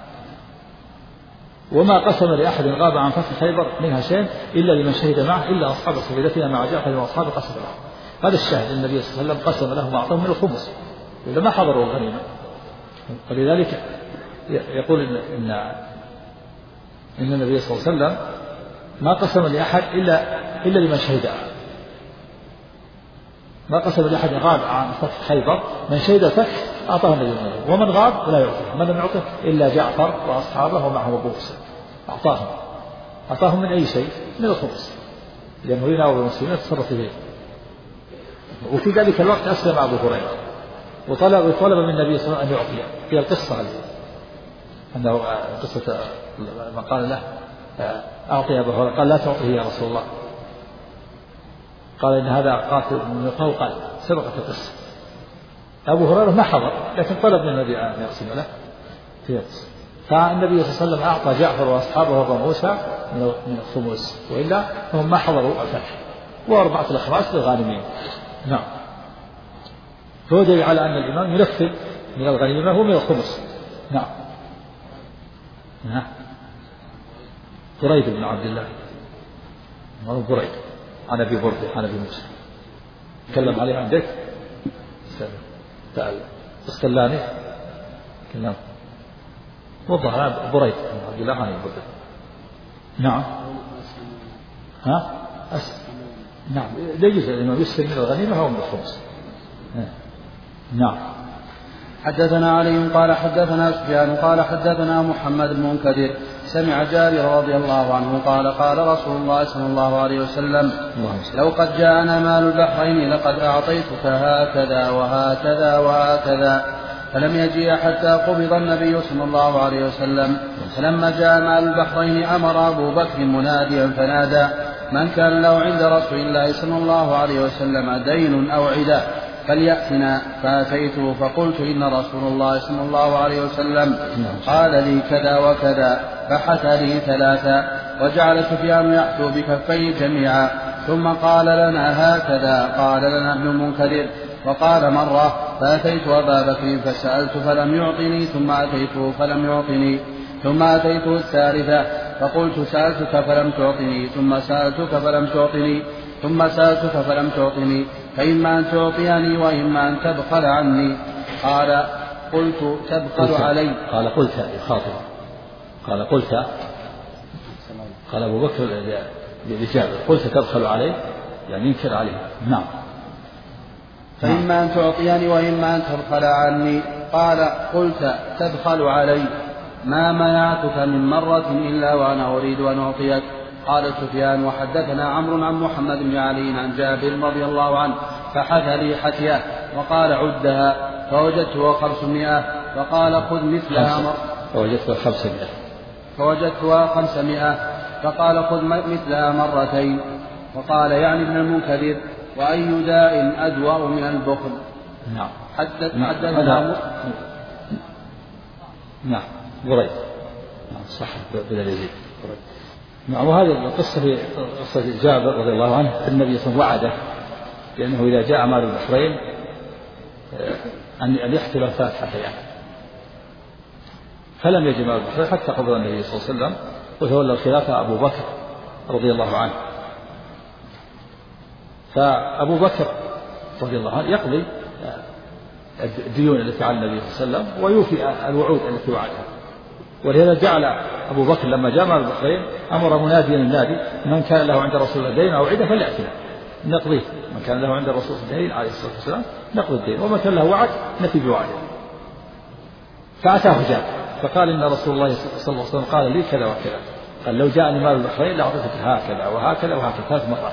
وما قسم لأحد غاب عن فتح خيبر منها شيء إلا لمن شهد معه إلا أصحاب سفينتنا مع جعفر وأصحابه قسم له. هذا الشاهد النبي صلى الله عليه وسلم قسم لهم وأعطاهم من الخمس إذا ما حضروا الغنيمة. ولذلك يقول إن, إن, إن النبي صلى الله عليه وسلم ما قسم لأحد إلا إلا لمن شهد، ما قسم لأحد غاب عن فتح خيبر، من شهد الفتح أعطاه النبي صلى الله عليه وسلم، ومن غاب لا يعطيه، من لم يعطه إلا جعفر وأصحابه ومعه أبو موسى أعطاهم أعطاهم من أي شيء؟ من الخمس، لأنه يناول المسلمين يتصرف فيه. وفي ذلك الوقت أسلم أبو هريرة وطلب طلب من النبي صلى الله عليه وسلم أن يعطيه. في القصة أنه قصة ما قال له أعطي أبو هريرة قال لا تعطيه يا رسول الله، قال إن هذا قاتل من يقال قال سبقت القصة. أبو هريرة ما حضر لكن طلب من النبي أن يقسم له في القصة. فالنبي صلى الله عليه وسلم أعطى جعفر وأصحابه وأبو موسى من الخمس، وإلا هم ما حضروا الفتح، وأربعة الأخراس للغانمين. نعم. فهو دليل على أن الإمام ينفذ من الغنيمة ومن الخمس. نعم. نعم. بريد بن عبد الله هو بريد عن أبي برد عن أبي موسى تكلم عليه عندك سأل السلاني كلام وضع بريد بن عبد الله عن أبي برد. نعم. ها أس... نعم يجوز الإمام يسلم من الغنيمة أو من الخمس. نعم. حدثنا علي قال حدثنا سفيان قال حدثنا محمد بن منكدر سمع جابر رضي الله عنه قال قال رسول الله صلى الله عليه وسلم لو قد جاءنا مال البحرين لقد أعطيتك هكذا وهكذا وهكذا، فلم يجيء حتى قبض النبي صلى الله عليه وسلم. فلما جاء مال البحرين أمر أبو بكر مناديا فنادى من كان له عند رسول الله صلى الله عليه وسلم دين أو عدة فليأتنا. فأتيته فقلت إن رسول الله صلى الله عليه وسلم قال لي كذا وكذا، فحثى لي ثلاثا، وجعل سفيان يحثو بكفيه جميعا، ثم قال لنا هكذا. قال لنا ابن المنكدر وقال مرة فأتيت أبا بكر فسألت فلم يعطني، ثم أتيته فلم يعطني، ثم أتيته الثالثة فقلت سألتك فلم تعطني، ثم سألتك فلم تعطني، ثم سألتك فلم تعطني، فإما أن تعطيني وإما أن تبخل عني. قال قلت تبخل علي. قال قلت خاطر قال قلت قال أبو بكر لجابر قلت تبخل علي يعني ينكر عليه. نعم. فإما أن تعطيني وإما أن تبخل عني. قال قلت تبخل علي ما منعتك من مرة إلا وأنا أريد أن أعطيك. قال سفيان وحدثنا عمرو عن محمد بن علي عن جابر رضي الله عنه فحثى لي حثية وقال عدها فوجدتها خمسمائة فقال خذ مثلها مرة فوجدتها خمسمائة فوجدتها خمسمائة فقال خذ مثلها مرتين. وقال يعني ابن المنكدر وأي داء أدوأ من البخل. نعم. حدث حدثنا نعم بريد نعم صح بدل يزيد. نعم. وهذه القصة في قصة جابر رضي الله عنه النبي صلى الله عليه وسلم وعده لأنه إذا جاء مال البحرين أن يحتل الفاتحة يعني. فلم يجد مال البحرين حتى قبض النبي صلى الله عليه وسلم وتولى الخلافة أبو بكر رضي الله عنه. فأبو بكر رضي الله عنه يقضي الديون التي على النبي صلى الله عليه وسلم ويوفي الوعود التي وعدها. ولهذا جعل أبو بكر لما جاء مال البحرين أمر مناديا النادي من كان له عند رسول الله دين أو عدة فليأتنا. نقضيه، من كان له عند الرسول الدين عليه الصلاة والسلام نقضي الدين، ومن كان له وعد نفي بوعده. فأتاه جابر فقال إن رسول الله صلى الله عليه وسلم قال لي كذا وكذا، قال لو جاءني مال البحرين لأعطيتك هكذا وهكذا وهكذا ثلاث مرات.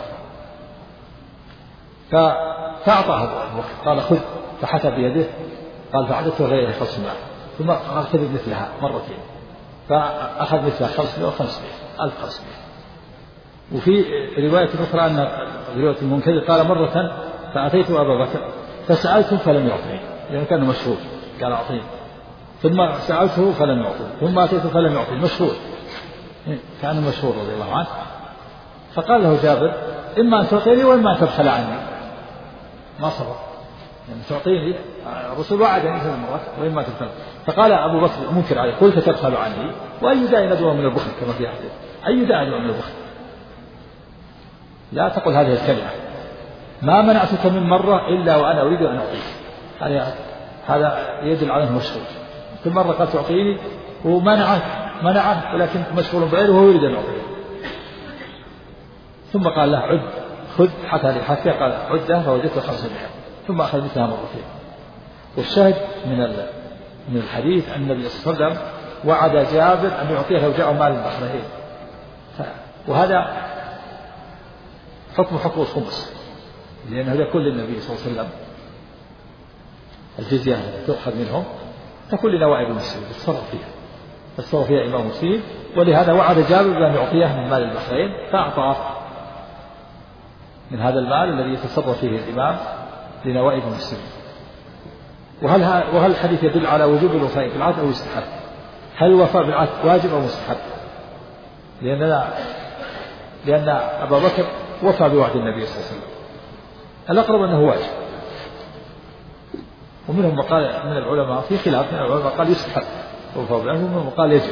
فأعطاه أبو بكر قال خذ، فحتى بيده قال فعدته غير خمسمائة، ثم قال خذ مثلها مرتين، فأخذ مثلها خمسمائة وخمسمائة ألف خمسمائة. وفي رواية أخرى أن رواية المنكدر قال مرة فأتيت أبا بكر فسألته فلم يعطني، لأنه كان مشهور قال أعطيني، ثم سألته فلم يعطني، ثم أتيته فلم يعطني، مشهور كان مشهور رضي الله عنه. فقال له جابر إما أن تعطيني وإما أن تبخل عني، ما صبر يعني تعطيني الرسول وعدني ثلاث مرات وإما تبخل. فقال أبو بكر منكر عليه قلت تبخل عني، وأي داء ندوى من البخل كما في حديث، أي داء ندوى من البخل، لا تقل هذه الكلمة، ما منعتك من مرة إلا وأنا أريد أن أعطيك. هذا هذا يدل على أنه مشغول، كل مرة قد تعطيني ومنعك منعه ولكن مشغول بغيره وهو يريد أن يعطيه. ثم قال له عد خذ حتى حتى قال عده فوجدته خمسمائة، ثم أخذ مثلها مرتين. والشاهد من من الحديث أن النبي صلى الله عليه وسلم وعد جابر أن يعطيه لو جاء مال البحرين، وهذا حكم حكم الخمس، لأنه يكون للنبي صلى الله عليه وسلم الجزية تؤخذ منهم تكون لنوائب المسلمين يتصرف فيها، يتصرف فيها إمام مسلم، ولهذا وعد جابر بأن يعطيه من مال البحرين فأعطاه من هذا المال الذي يتصرف فيه الإمام لنوائب المسلمين. وهل وهل الحديث يدل على وجوب الوفاء بالعهد أو يستحب؟ هل الوفاء بالعهد واجب أو مستحب؟ لأننا لأن أبا بكر وفى بوعد النبي صلى الله عليه وسلم، الأقرب أنه واجب، ومنهم قال من العلماء في خلاف من العلماء قال يستحب الوفاء بالعهد، ومنهم قال يجب.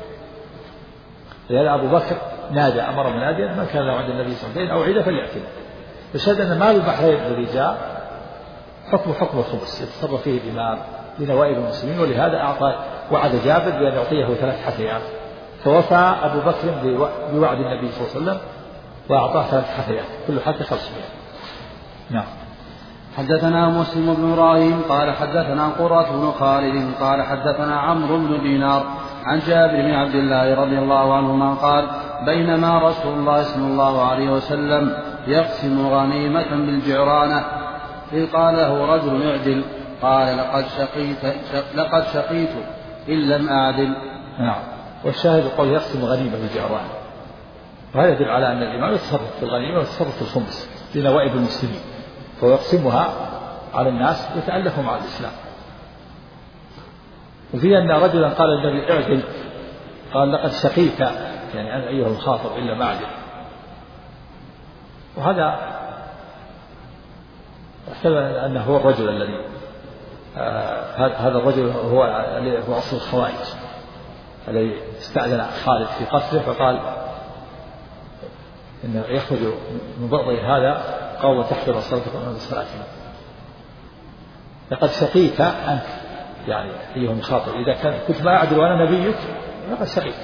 لأن أبو بكر نادى أمر مناديا من كان له عند النبي صلى الله عليه وسلم أو عيد فليأتنا، فشهد أن مال البحرين الذي جاء حكم حكم الخمس يتصرف فيه الإمام لنوائب المسلمين، ولهذا أعطى وعد جابر بأن يعطيه ثلاث حثيات، فوفى أبو بكر بوعد النبي صلى الله عليه وسلم وأعطاه ثلاث حثيات كل حث خمسمائة. نعم. حدثنا مسلم بن إبراهيم قال حدثنا قرة بن خالد قال حدثنا عمرو بن دينار عن جابر بن عبد الله رضي الله عنهما قال بينما رسول الله صلى الله عليه وسلم يقسم غنيمة بالجعرانة إذ قال له رجل اعدل، قال لقد شقيت لقد شقيت إن لم أعدل. نعم. والشاهد قول يقسم غنيمة بالجعرانة، وهذا يدل على أن الإمام يتصرف في الغنيمة ويتصرف في الخمس لنوائب المسلمين، فيقسمها على الناس يتألفوا مع الإسلام. وفي أن رجلا قال النبي اعدل، قال لقد شقيت يعني أنا أيها الخاطب إلا ما أعدل، وهذا احتمل أنه هو الرجل الذي آه هذا الرجل هو هو أصل الخوارج الذي استأذن خالد في قتله، فقال إنه يخرج من بطن هذا قوم تحضر صلاتكم من صلاتنا، لقد شقيت أنت يعني أيها المخاطب إذا كان كنت ما أعدل وأنا نبيك لقد شقيت،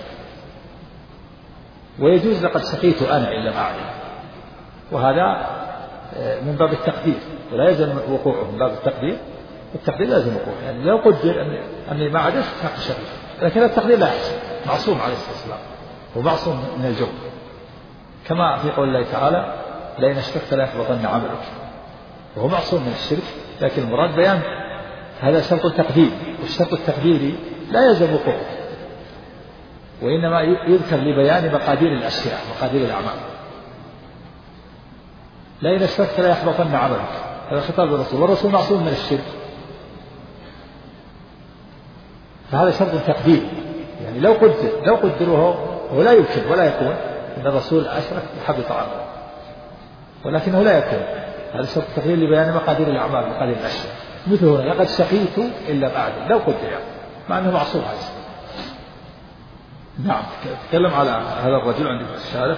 ويجوز لقد شقيت أنا إلا ما أعدل، وهذا من باب التقدير ولا يلزم وقوعه، من باب التقدير التقدير لازم وقوعه، يعني لو قدر أني, أني ما عدلت حق شقيت، لكن التقدير لا يحصل، معصوم عليه الصلاة والسلام ومعصوم من الجور، كما في قول الله تعالى لئن اشركت لا يحبطن عملك، وهو معصوم من الشرك، لكن المراد بيان هذا شرط التقدير، والشرط التقديري لا يلزم وقوعه، وإنما يذكر لبيان مقادير الأشياء مقادير الأعمال. لئن اشركت لا يحبطن عملك، هذا خطاب الرسول، والرسول معصوم من الشرك، فهذا شرط تقديري، يعني لو قدر لو قدره ولا يمكن ولا يكون أن الرسول أشرك حبط عمله، ولكنه لا يكون، هذا شرط تقدير لبيان مقادير الأعمال مقادير الأشياء، مثل هنا لقد شقيت إلا بعد لو قدر يعني. مع أنه معصوم عليه. نعم. تكلم على هذا الرجل عند الشارع.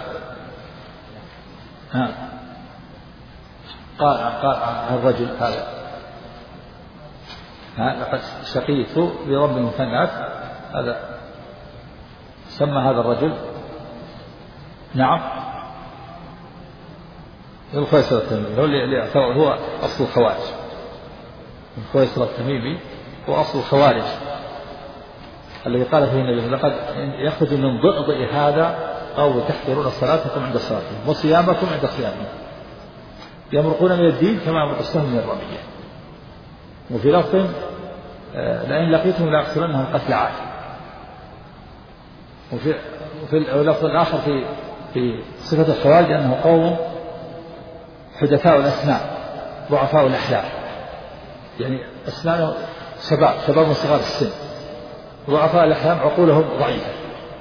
ها قال قال الرجل هذا ها لقد شقيت برب المثنات، هذا سمى هذا الرجل. نعم الخويصر التميمي هو اللي يعتبر هو أصل الخوارج. الخويصر التميمي هو أصل الخوارج الذي قال فيه النبي لقد يخرج من ضئضئ هذا أو تحقرون صلاتكم عند صلاتهم وصيامكم عند صيامهم يمرقون من الدين كما يمرق السهم من الرمية. وفي لفظ لئن لقيتهم ليقتلنهم قتل عاد. وفي وفي اللفظ الآخر في في صفة الخوارج أنه قوم حدثاء الأسنان ضعفاء الأحلام، يعني أسنانهم شباب شباب من صغار السن، ضعفاء الأحلام عقولهم ضعيفة،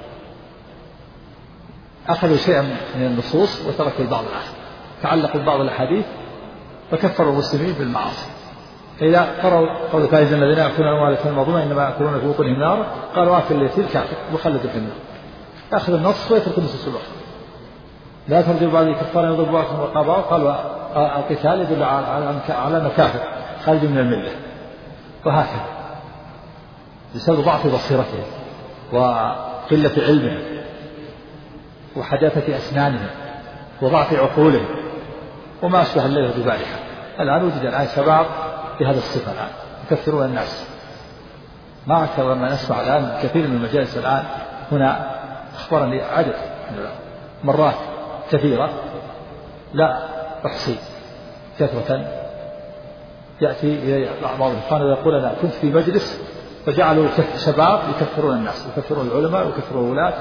أخذوا شيئا من النصوص وتركوا البعض الآخر، تعلقوا ببعض الأحاديث وكفروا المسلمين بالمعاصي. إذا قرأوا قول فائز الذين يأكلون أموال اليتامى ظلما إنما يأكلون في بطونهم نارا قالوا آكل اليتيم كافر مخلد في النار، يأخذ النص ويترك النصوص الأخرى. لا ترجعوا بعد كفار يضرب بعضكم رقابا، قالوا القتال يدل على أنه كافر خالد من الملة، وهكذا بسبب ضعف بصيرتهم وقلة علمهم وحداثة أسنانهم وضعف عقولهم وما أشبه الليلة ببارحة. الآن وجد الآن شباب بهذا الصفة الآن يكثرون الناس. ما أكثر ما نسمع الآن كثير من المجالس الآن هنا أخبرني عدد مرات كثيرة لا أحصي كثرة يأتي إلى بعض الإخوان ويقول أنا كنت في مجلس فجعلوا شباب يكثرون الناس يكثرون العلماء ويكثرون الولاة.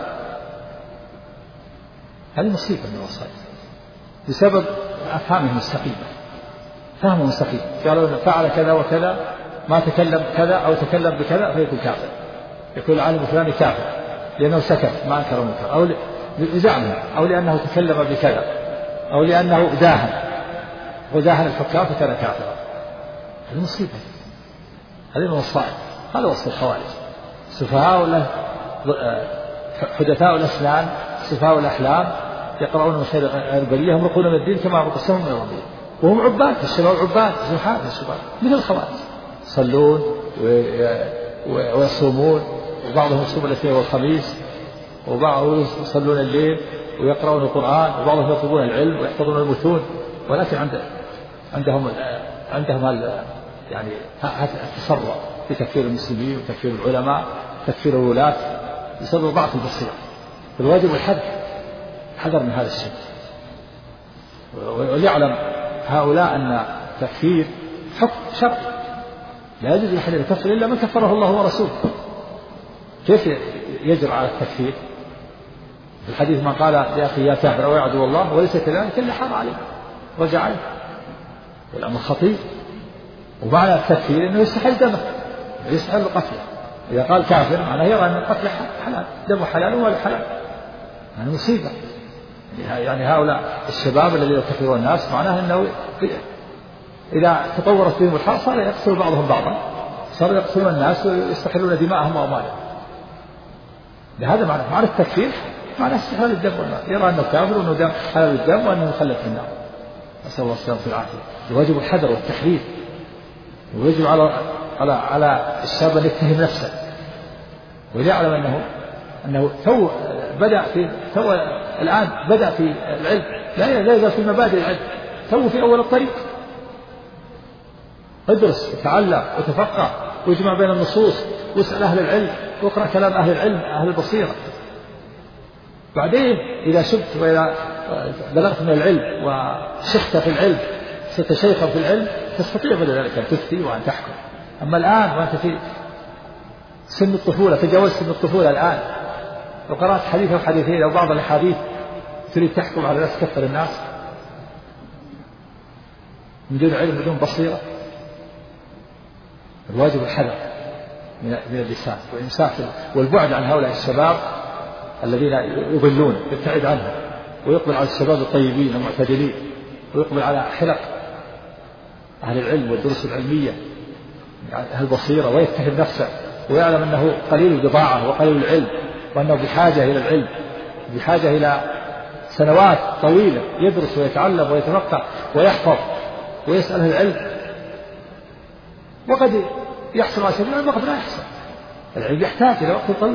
هذه مصيبة من الوصايا بسبب أفهامهم السقيمة، فهمهم السقيم، قالوا فعل كذا وكذا ما تكلم كذا أو تكلم بكذا فيكون كافر، يكون العالم الفلاني كافر لأنه سكت ما أنكر منكر أو لزعمه أو لأنه تكلم بكذا أو لأنه داهن وداهن الحكام فكان كافرا. هذه مصيبة، هذه من المصائب. هذا وصف الخوارج، سفهاء حدثاء الأسنان سفهاء الأحلام يقرؤون مشاهير البرية يمرقون من الدين كما يمرق السهم من الرمية، وهم عباد الشباب عباد زحاف الشباب مثل الخوارج يصلون ويصومون وبعضهم يصوم الاثنين والخميس وبعضهم يصلون الليل ويقرؤون القرآن وبعضهم يطلبون العلم ويحفظون المتون، ولكن عند عندهم عندهم يعني التسرع في تكفير المسلمين وتكفير العلماء وتكفير الولاة بسبب ضعف البصيرة. فالواجب الحذر حذر من هذا الشيء، وليعلم هؤلاء أن تكفير حكم شرعي لا يجوز لأحد أن يكفر إلا من كفره الله ورسوله. كيف يجرى على التكفير؟ في الحديث من قال لأخي يا كافر أو يا عدو الله وليس كذلك إلا حار عليه رجع عليه، والأمر خطير. ومعنى التكفير أنه يستحل دمه يستحل قتله. إذا قال كافر معناه يرى أن القتل حلال، دمه حلال ولا حلال، يعني مصيبة. يعني هؤلاء الشباب الذين يكفرون الناس معناه أنه إذا تطورت بهم الحال صار يقتل بعضهم بعضا، صار يقتلون الناس ويستحلون دماءهم وأموالهم. لهذا معنى معنى التكفير معنى استحلال الدم والمال، يرى أنه كافر وأنه دم حلال الدم وأنه مخلد في النار. نسأل الله السلامة والعافية. الواجب الحذر والتحذير، ويجب على على على الشاب أن يتهم نفسه ويعلم أنه أنه تو بدأ في تو الآن بدأ في العلم، لا لا يزال في مبادئ العلم، تو في أول الطريق. ادرس وتعلم وتفقه واجمع بين النصوص واسأل أهل العلم واقرأ كلام أهل العلم أهل البصيرة. بعدين إذا شبت وإذا بلغت من العلم وشخت في العلم صرت شيخا في العلم تستطيع بعد ذلك أن تفتي وأن تحكم. أما الآن وأنت في سن الطفولة تجاوزت سن الطفولة الآن وقرأت حديث أو حديثين أو بعض الأحاديث تريد تحكم على الناس تكفر الناس من دون علم بدون بصيرة. الواجب الحذر من اللسان والإمساك والبعد عن هؤلاء الشباب الذين يضلون، يبتعد عنهم ويقبل على الشباب الطيبين المعتدلين ويقبل على حلق أهل العلم والدروس العلمية أهل البصيرة، ويتهم نفسه ويعلم أنه قليل البضاعة وقليل العلم وأنه بحاجة إلى العلم بحاجة إلى سنوات طويلة يدرس ويتعلم ويتفقه ويحفظ ويسأل أهل العلم، وقد يحصل على سبيل وقد لا يحصل. العلم يحتاج إلى وقت طويل.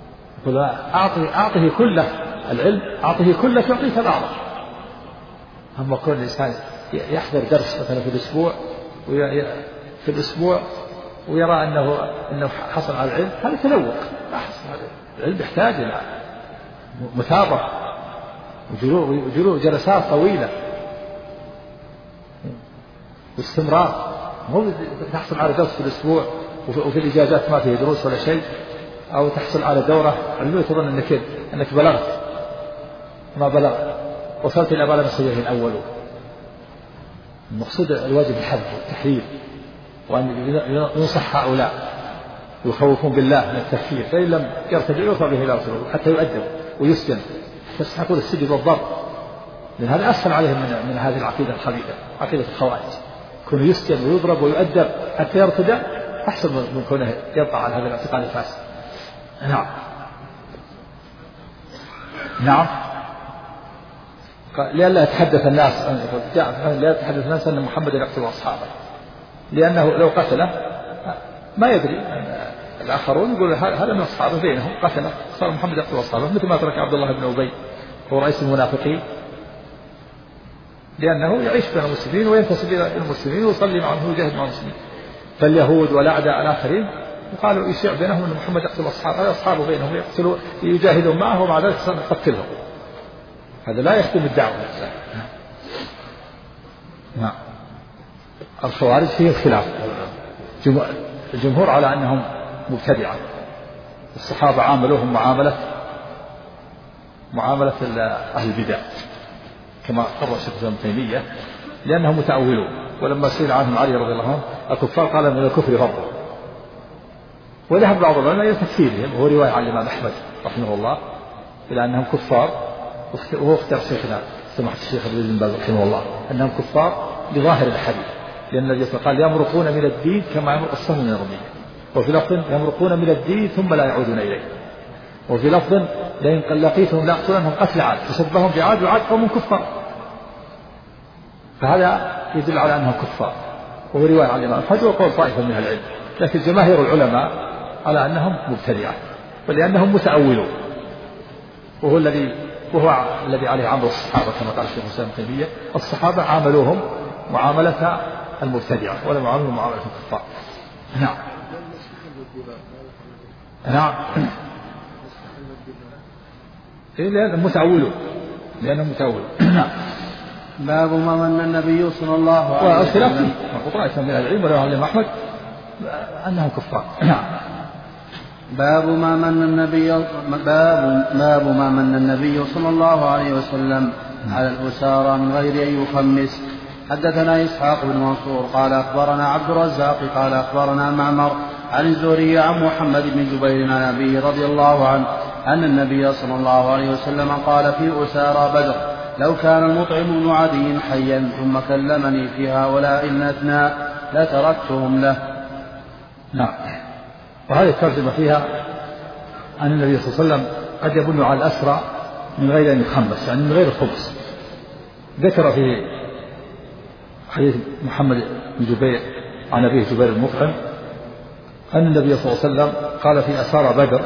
يقول أعطه أعطه كله العلم، أعطه كله يعطيك بعضه. أما كل إنسان يحضر درس مثلا في الأسبوع في الأسبوع ويرى أنه أنه حصل على العلم، هذا تلوق. لا حصل على العلم، يحتاج إلى مثابرة وجلوس جلسات طويلة واستمرار. مو تحصل على درس في الأسبوع وفي الإجازات ما فيه دروس ولا شيء، أو تحصل على دورة علمية تظن أنك أنك بلغت، ما بلغت، وصلت إلى بلغ الصديق الأول. المقصود الواجب الحذر والتحذير، وأن ينصح هؤلاء يخوفون بالله من التكفير، فإن لم يرتدع يرفع به إلى رسول حتى يؤدب ويسجن، تستحقون السجن والضرب، لأن هذا أسهل عليهم من, من هذه العقيدة الخبيثة، عقيدة الخوارج. كونه يسجن ويضرب ويؤدب حتى يرتدع أحسن من كونه يبقى على هذا الاعتقاد الفاسد. نعم نعم لئلا يتحدث الناس لا يتحدث الناس أن محمد يقتل أصحابه، لأنه لو قتله ما يدري الآخرون يقول هذا من أصحابه، بينهم قتله صار محمد يقتل أصحابه، مثل ما ترك عبد الله بن أبي هو رئيس المنافقين، لأنه يعيش بين المسلمين وينتسب إلى المسلمين ويصلي معهم ويجاهد مع المسلمين. فاليهود والأعداء الآخرين قالوا يشيع بينهم أن محمد يقتل أصحابه، أصحابه بينهم يقتلوا يجاهدون معه ومع ذلك نقتلهم. هذا لا يخدم الدعوة. نعم الخوارج فيهم خلاف، الجمهور على أنهم مبتدعة، الصحابة عاملوهم معاملة معاملة أهل البدع كما قرر الشيخ ابن تيمية، لأنهم متأولون. ولما سئل عنهم علي رضي الله عنه الكفار قال من الكفر فرض، وذهب بعض العلماء إلى تكفيرهم، وهو رواية عن الإمام أحمد رحمه الله إلى أنهم كفار، وهو اختار شيخنا سماحة الشيخ ابن باز رحمه الله أنهم كفار لظاهر الحديث، لأن النبي صلى الله عليه وسلم قال يمرقون من الدين كما يمرق السهم من الرمية، وفي لفظ يمرقون من الدين ثم لا يعودون إليه، وفي لفظ لئن لقيتهم لأقتلنهم قتل عاد، فشبههم بعاد وعاد قوم كفار، فهذا يدل على أنهم كفار، وهو رواية عن الإمام أحمد وقول طائفة من العلم، لكن جماهير العلماء على أنهم مبتدعة، ولأنهم متأولون، وهو الذي وهو الذي عليه عمل الصحابة كما قال الشيخ الإسلام ابن تيمية، الصحابة عاملوهم معاملة المبتدعة ولا معاملة معاملة الكفار. نعم نعم إيه لأنهم متأولون لأنهم متأولون. نعم باب ما من النبي صلى الله عليه وسلم وطائفة من العلم ولا علم أحمد أنهم كفار. نعم باب ما من النبي باب باب ما من النبي صلى الله عليه وسلم على الأسارى من غير أن يخمس. حدثنا إسحاق بن منصور قال أخبرنا عبد الرزاق قال أخبرنا معمر عن الزهري عن محمد بن جبير عن أبيه رضي الله عنه أن النبي صلى الله عليه وسلم قال في أسارى بدر لو كان المطعم بن عدي حيا ثم كلمني في هؤلاء الاثنى لتركتهم له. نعم وهذه الترجمة فيها أن النبي صلى الله عليه وسلم قد يبن على الأسرى من غير أن يخمس، يعني من غير الخبز. ذكر في حديث محمد بن جبير عن أبيه جبير المطعم أن النبي صلى الله عليه وسلم قال في أسارى بدر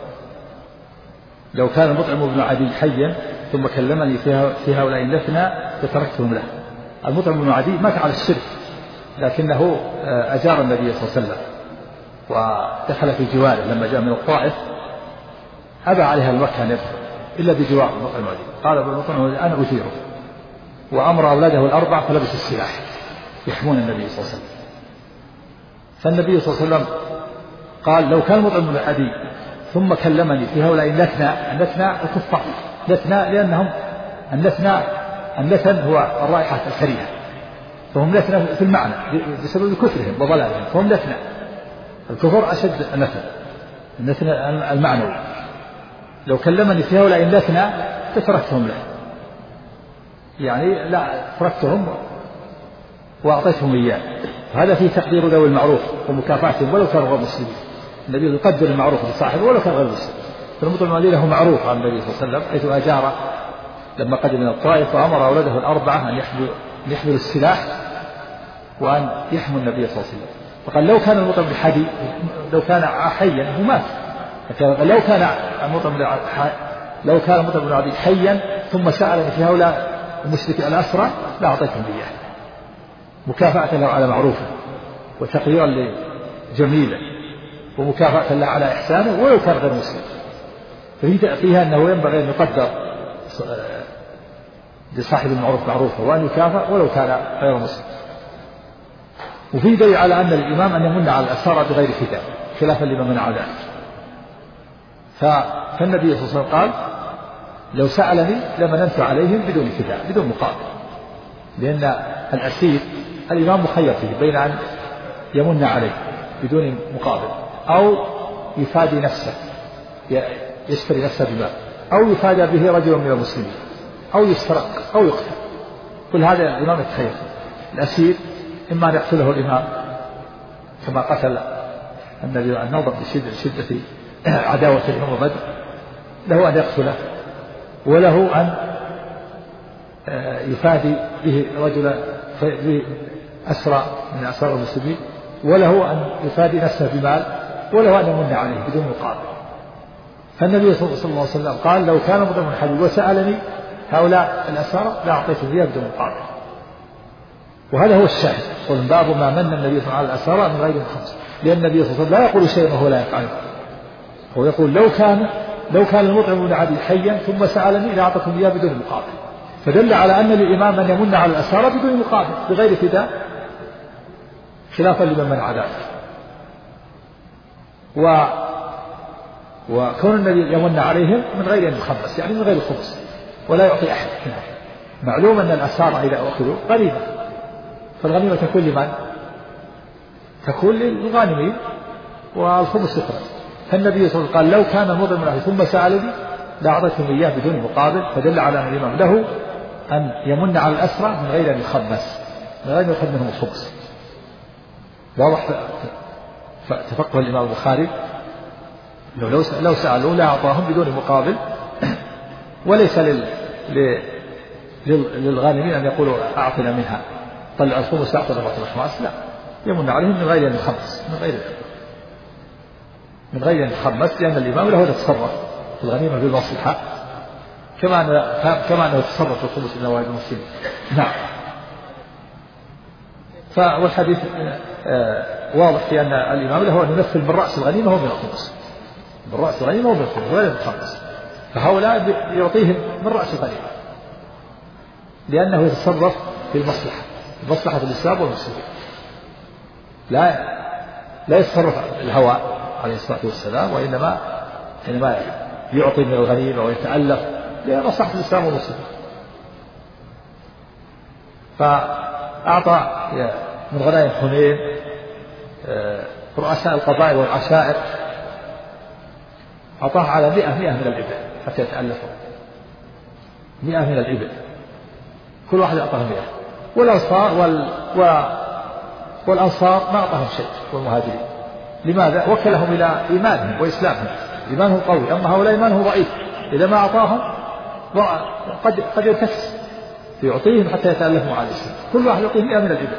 لو كان المطعم بن عدي حيا ثم كلمني في هؤلاء الاثنى فتركتهم له. المطعم بن عدي مات على الشرك، لكنه أجار النبي صلى الله عليه وسلم ودخل في جواره لما جاء من الطائف، أبى عليها المكة أن يدخل إلا بجوار المطعم بن عدي، قال ابن المطعم أنا أجيره، وأمر أولاده الأربع فلبسوا السلاح يحمون النبي صلى الله عليه وسلم. فالنبي صلى الله عليه وسلم قال لو كان المطعم بن عدي ثم كلمني في هؤلاء اللثنى، اللثنى الكفار، لثنى لأنهم اللثنى اللثن هو الرائحة الكريهة، فهم لثنى في المعنى بسبب كفرهم وضلالهم، فهم لثنى. الكفر أشد اللثن، اللثن المعنوي. لو كلمني في هؤلاء اللثنى فتركتهم له، يعني لا تركتهم وأعطيتهم إياه. هذا فيه تقدير ذوي المعروف ومكافأتهم ولو كانوا غير مسلمين. النبي يقدر المعروف لصاحبه ولو كان غير مسلم. فالمطعم الذي له معروف عن النبي صلى الله عليه وسلم حيث أجار لما قدم من الطائف وأمر أولاده الأربعة أن يحملوا أن يحملوا السلاح وأن يحموا النبي صلى الله عليه وسلم. فقال لو كان المطعم بحدي لو كان حيا هو مات، لو كان المطعم لو كان المطعم بن عدي حيا ثم سألني في هؤلاء المشرك الأسرى لأعطيتهم إياه مكافأة له على معروفه وتقديرا لجميله ومكافأة له على إحسانه ولو كان غير مسلم. فيها أنه ينبغي أن يقدر لصاحب المعروف معروفه وأن يكافأ ولو كان غير مسلم. وفي دليل على أن الإمام أن يمن على الأسارى بغير فداء خلافا لمن منع ذلك. فالنبي صلى الله عليه وسلم قال لو سألني لمننت عليهم بدون فداء بدون مقابل، لأن الأسير الإمام مخير فيه بين أن يمن عليه بدون مقابل أو يفادي نفسه يشتري نفسه بمال أو يفادى به رجل من المسلمين أو يسرق أو يقتل. كل هذا الإمام يتخير. الأسير إما أن يقتله الإمام كما قتل النبي النضر بشدة عداوة الإمام بدر، له أن يقتله وله أن يفادي به رجل أسرى من أسرى المسلمين وله أن يفادي نفسه بمال وله أن يمن عليه بدون مقابل. فالنبي صلى الله عليه وسلم قال لو كان مضر حبيب وسألني هؤلاء الأسرى لأعطيته إياه بدون مقابل. وهذا هو الشاهد. قل باب ما من النبي صلى الله عليه وسلم على الأسرى من غير خمس، لأن النبي صلى الله عليه وسلم لا يقول شيئا وهو لا يفعله. هو يقول لو كان لو كان المطعم بن عدي حيا ثم سألني لأعطيته إياه بدون مقابل، فدل على أن للإمام أن يمن على الأسرى بدون مقابل بغير فداء خلافا لمن منع ذلك. و وكون النبي يمن عليهم من غير أن يخمس يعني من غير خمس ولا يعطي أحد. معلوم أن الأسارى إذا أخذوا غنيمة، فالغنيمة تكون لمن؟ تكون للغانمين والخمس يخرج. فالنبي صلى الله عليه وسلم قال لو كان المضر من أهله ثم سألني لأعطيتهم إياه بدون مقابل، فدل على أن الإمام له أن يمن على الأسرى من غير أن يخمس من غير أن يأخذ منهم الخمس. واضح؟ فتفقه الإمام البخاري لو لو سألوا لا أعطاهم بدون مقابل، وليس لل للغانمين أن يقولوا أعطنا منها طلع الخمس أعطنا أربعة أخماس، لا، يمن عليهم من غير أن يخمس من غير من غير أن يخمس، لأن الإمام له يتصرف في الغنيمة بالمصلحة كما كما أنه يتصرف في الخمس من نوائب المسلمين. نعم. فالحديث واضح في أن الإمام له أن يمثل من رأس الغنيمة ومن الخمس، من رأس الغنيمة ومن الخمس ولا يتخمس، فهؤلاء يعطيهم من رأس الغنيمة لأنه يتصرف في المصلحة مصلحة الإسلام والمسلمين، لا لا يتصرف الهوى عليه الصلاة والسلام، وإنما إنما يعطي من الغنيمة ويتألف لمصلحة الإسلام والمسلمين. فأعطى من غنائم حنين رؤساء القبائل والعشائر، أعطاه على مئة مئة من الإبل حتى يتألفوا، مئة من الإبل كل واحد أعطاه مئة. والأنصار وال... و... والأنصار ما أعطاهم شيء والمهاجرين. لماذا؟ وكلهم إلى إيمانهم وإسلامهم، إيمانهم قوي، أما هؤلاء إيمانهم ضعيف، إذا ما أعطاهم قد قد يرتكس يعطيهم حتى يتألفوا على الإسلام. كل واحد يعطيه مئة من الإبل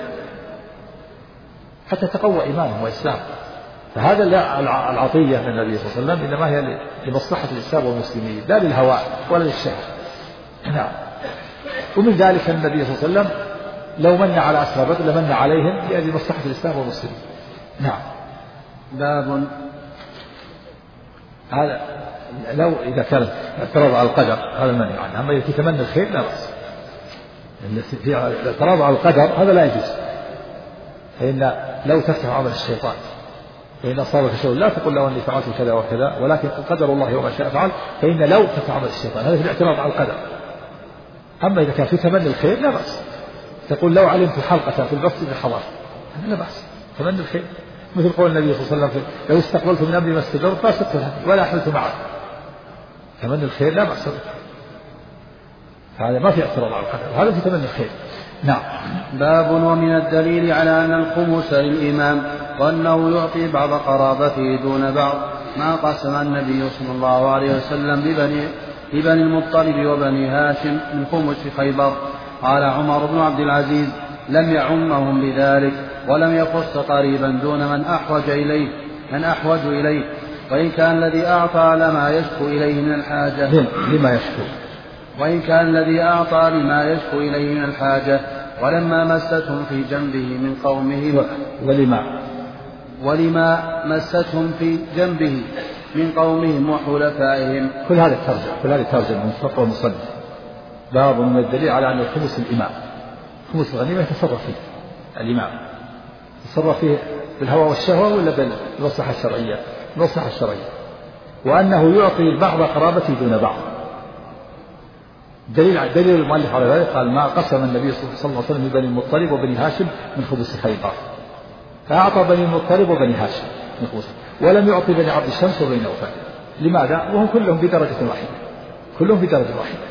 حتى تقوى إيمانهم وإسلامهم. فهذا العطية من النبي صلى الله عليه وسلم إنما هي لمصلحة الإسلام والمسلمين لا للهواء ولا للشهوة. نعم. ومن ذلك النبي صلى الله عليه وسلم لو من على أسرى بدر لمن عليهم لأجل مصلحة الإسلام والمسلمين. نعم. باب هذا لو إذا كان اعتراض على القدر هذا المنع عنه، أما إذا تتمنى الخير لا بأس. في الاعتراض على القدر هذا لا يجوز، فإن لو تفتح عمل الشيطان فإن أصابك شيء لا تقول له أني فعلت كذا وكذا، ولكن قدر الله وما شاء فعل، فإن لو تفتح عمل الشيطان هذا في الاعتراض على القدر. أما إذا كان في تمني الخير لا بأس، تقول لو علمت حلقة في المسجد لحضرت، هذا لا بأس، تمني الخير. مثل قول النبي صلى الله عليه وسلم لو استقبلت من أمري ما استدرت ما سدت ولا حلت معه، تمني الخير لا بأس، هذا ما في اعتراض على القدر، هذا في تمني الخير. نعم. باب ومن الدليل على أن الخمس للإمام وأنه يعطي بعض قرابته دون بعض ما قسم النبي صلى الله عليه وسلم ببني, ببني المطلب وبني هاشم من خمس خيبر. قال عمر بن عبد العزيز لم يعمهم بذلك ولم يخص قريبا دون من أحوج إليه من أحوج إليه، وإن كان الذي أعطى لما يشكو إليه من الحاجة. لما يشكو وإن كان الذي أعطى لما يشكو إليه من الحاجة، ولما مستهم في جنبه من قومه ولما ولما مستهم في جنبه من قومهم وحلفائهم. كل هذا ترجع كل هذه ترجع من فقه المصنف. باب من الدليل على أن الخمس الإمام، خمس الغنيمة يتصرف فيه الإمام، يتصرف فيه بالهوى والشهوة ولا بالمصلحة الشرعية؟ المصلحة الشرعية. وأنه يعطي بعض قرابته دون بعض. دليل دليل المؤلف على ذلك قال: ما قسم النبي صلى الله عليه وسلم لبني المطلب وبني هاشم من خبز خيبر، فأعطى بني المطلب وبني هاشم من خبز، ولم يعطي بني عبد الشمس وبني نوفل. لماذا؟ وهم كلهم بدرجة واحدة، كلهم بدرجة واحدة.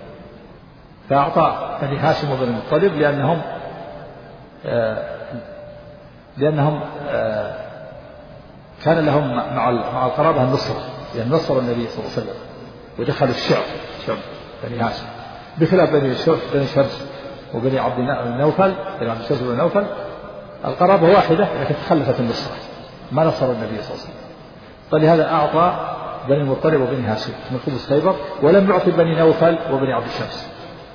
فأعطى بني هاشم وبني المطلب لأنهم آه لأنهم آه كان لهم مع مع القرابة النصرة، لأن نصر النبي صلى الله عليه وسلم ودخلوا الشعب شعب بني هاشم، بخلاف بني بني شمس وبني عبد نوفل بني عبد الشمس وبني نوفل القرابة واحدة لكن تخلفت النصرة، ما نصر النبي صلى الله عليه وسلم. فلهذا أعطى بني المطلب وبني هاشم من خبز خيبر، ولم يعطي بني نوفل وبني عبد الشمس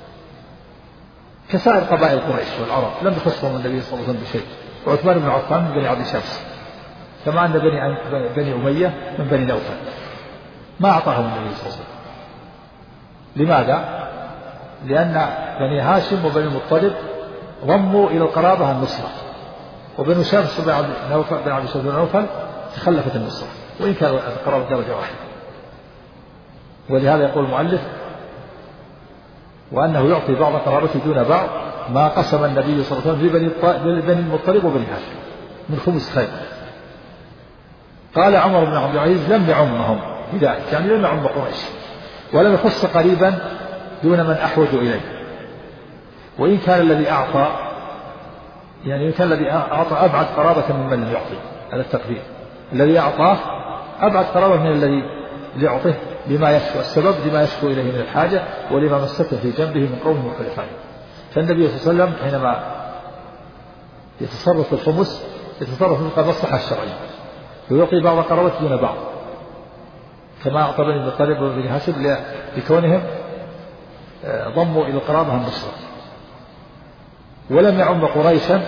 كسائر قبائل قريش والعرب، لم يخصهم النبي صلى الله عليه وسلم بشيء. وعثمان بن عفان من بني عبد الشمس، كما أن بني بني أمية من بني نوفل ما أعطاهم النبي صلى الله عليه وسلم. لماذا؟ لأن بني هاشم وبني المطلب ضموا إلى القرابة النصرة، وبني شمس وبني عبد نوفل بن عبد الشمس بن نوفل تخلفت النصرة، وإن كان القرابة درجة واحدة. ولهذا يقول المؤلف: وأنه يعطي بعض قرابته دون بعض، ما قسم النبي صلى الله عليه وسلم لبني المطلب وبني هاشم من خمس خيبر. قال عمر بن عبد العزيز: لم يعمهم بذلك، يعني لم يعم قريش، ولم يخص قريبا دون من أحوج إليه. وإن كان الذي أعطى يعني إن كان الذي أعطى أبعد قرابة من من يعطي، هذا التقدير. الذي أعطاه أبعد قرابة من الذي يعطيه لما يشكو، السبب لما يشكو إليه من الحاجة ولما مسته في جنبه من قومه وخلفائه. فالنبي صلى الله عليه وسلم حينما يتصرف في الخمس يتصرف في المصلحة الشرعية، ويعطي بعض قرابته دون بعض، كما أعطى بني المطلب وبني هاشم لكونهم ضموا إلى القرابة النصرة. ولم يعم قريشا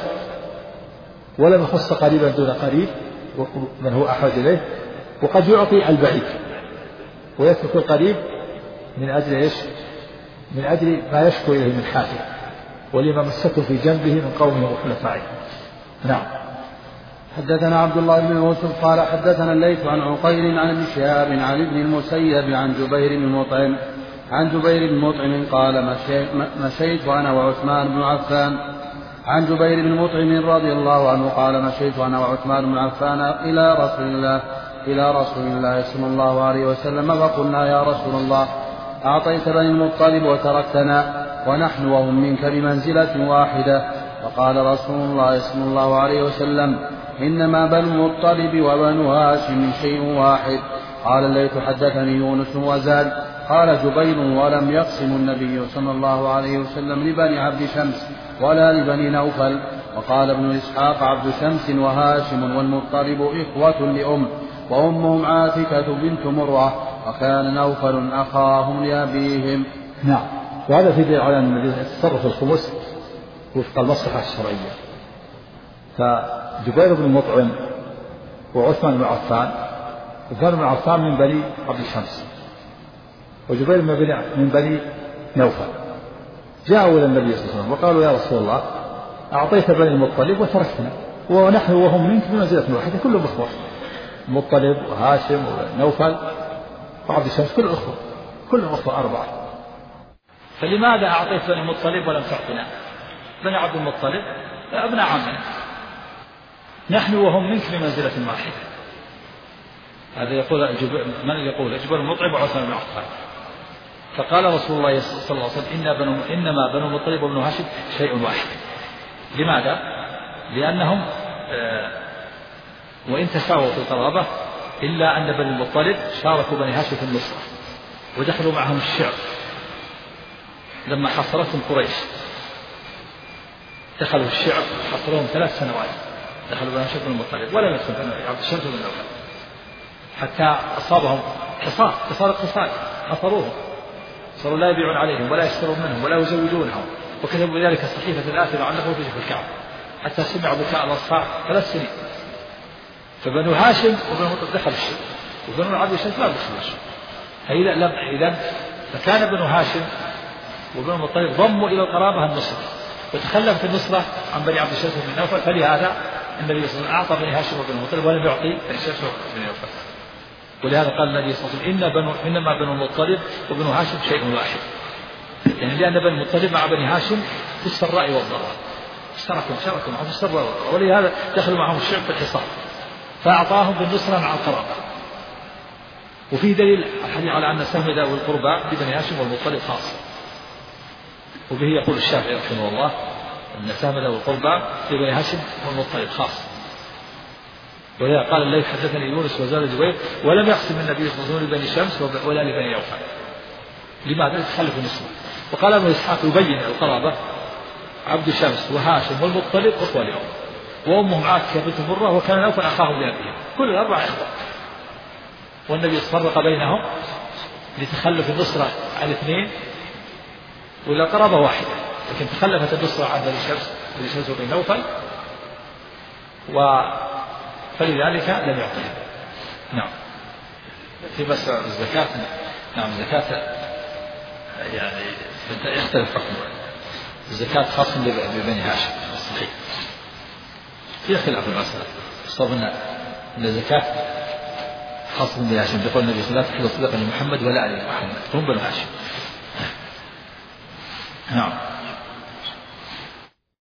ولم يخص قريبا دون قريب من هو أحوج إليه. وقد يعطي البعيد ويترك القريب من أجل إيش؟ من أجل ما يشكو إليه من حاجة ولما مسته في جنبه من قومه وخلفائه. نعم. حدثنا عبد الله بن يوسف قال حدثنا الليث عن عقيل عن ابن شهاب عن ابن المسيب عن جبير بن مطعم عن جبير بن مطعم قال: مشيت أنا وعثمان بن عفان. عن جبير بن مطعم رضي الله عنه قال: مشيت أنا وعثمان بن عفان إلى رسول الله إلى رسول الله صلى الله عليه وسلم فقلنا: يا رسول الله، أعطيت بني المطلب وتركتنا ونحن وهم منك بمنزلة واحدة. فقال رسول الله صلى الله عليه وسلم: إنما بنو المطلب وبنو هاشم شيء واحد. قال الليث: حدثني يونس وزاد. قال جبير: ولم يقسم النبي صلى الله عليه وسلم لبني عبد شمس ولا لبني نوفل. وقال ابن إسحاق: عبد شمس وهاشم والمطلب إخوة لأم، وأمهم عاتكة بنت مرة، وكان نوفل أخاهم لأبيهم. نعم. وهذا في دليل على أن النبي يتصرف الخمس وفق المصلحة الشرعية. فجبير بن مطعم وعثمان بن عفان، عثمان بن عفان من بني عبد الشمس، وجبير من بني نوفل، جاءوا إلى النبي صلى الله عليه وسلم وقالوا: يا رسول الله، أعطيت بني المطلب وتركتنا ونحن وهم منك بمنزلة واحدة، كلهم إخوة، المطلب وهاشم ونوفل وعبد الشمس كل أخوة، كلهم أخوة أربعة، فلماذا أعطيت بني المطلب ولم تعطنا؟ بني عبد المطلب أبناء عمنا، نحن وهم منك بمنزلة واحدة. هذا يقول جبير، من يقول؟ جبير المطعم وعثمان بن عفان. فقال رسول الله صلى الله عليه وسلم: إن بنو إنما بنو المطلب وبنو هاشم شيء واحد. لماذا؟ لأنهم آه وإن تساووا في القرابة إلا أن بني المطلب شاركوا بني هاشم في النصرة ودخلوا معهم الشعب لما حصرتهم قريش، دخلوا الشعب حصرهم ثلاث سنوات، دخلوا بني هاشم بن المطلب ولم يدخل بني عبد الشمس بن نوفل حتى أصابهم حصار حصار اقتصادي، حصروهم صاروا لا يبيعون عليهم ولا يشترون منهم ولا يزوجونهم، وكتبوا ذلك صحيفة الآثرة عنه في الكعبة حتى سمعوا بكاء الأصحاب ثلاث سنين. فبنو هاشم وبنو المطلب دخل الشرك، وبنو عبد الشمس ما دخل الشرك. فإذا لم إذا فكان بنو هاشم وبنو المطلب ضموا إلى القرابة النصرة، وتخلفت النصرة عن بني عبد الشمس بن نوفل، فلهذا النبي صلى الله عليه وسلم أعطى بني هاشم وبنو المطلب ولم يعطي بني الشمس بن نوفل. ولهذا قال النبي صلى الله عليه وسلم إن بنو إنما بنو المطلب وبنو هاشم شيء واحد، يعني لأن بني المطلب مع بني هاشم في السراء والضراء، اشتركوا شاركوا معهم في السراء والضراء، ولهذا دخلوا معهم الشعب في الحصار فأعطاهم بالنصرة مع القرابة. وفي دليل الحديث على أن سهم ذوي القربى لبني هاشم والمطلب خاصة، وبه يقول الشافعي رحمه الله أن سهم ذوي القربى لبني هاشم والمطلب خاصة. ولذا قال الليث حدثني يونس وزاد جبير ولم يقسم النبي صلى الله عليه وسلم لبني شمس ولا لبني أوفى، لماذا؟ يتخلف النصرة. وقال ابن إسحاق يبين القرابة عبد شمس وهاشم والمطلب أخوة لأم، وأمهم عاتكة بنت مرة وكان نوفل أخاهم لأبيهم، كل الأربعة إخوة، والنبي فرق بينهم لتخلف النصرة عن اثنين ولا قرابة واحدة، لكن تخلفت النصرة عن بني شمس بني شمس وبني نوفل و فلذلك لم يعطيه. نعم. في مسألة الزكاة، نعم الزكاة يعني يختلف حكمها، الزكاة خاصة ببني هاشم صحيح، في خلاف المسألة، صابنا أن الزكاة خاصة ببني هاشم، يقول النبي صلى الله عليه وسلم لا تحل صدقة لمحمد ولا آل محمد، هم بنو هاشم. نعم.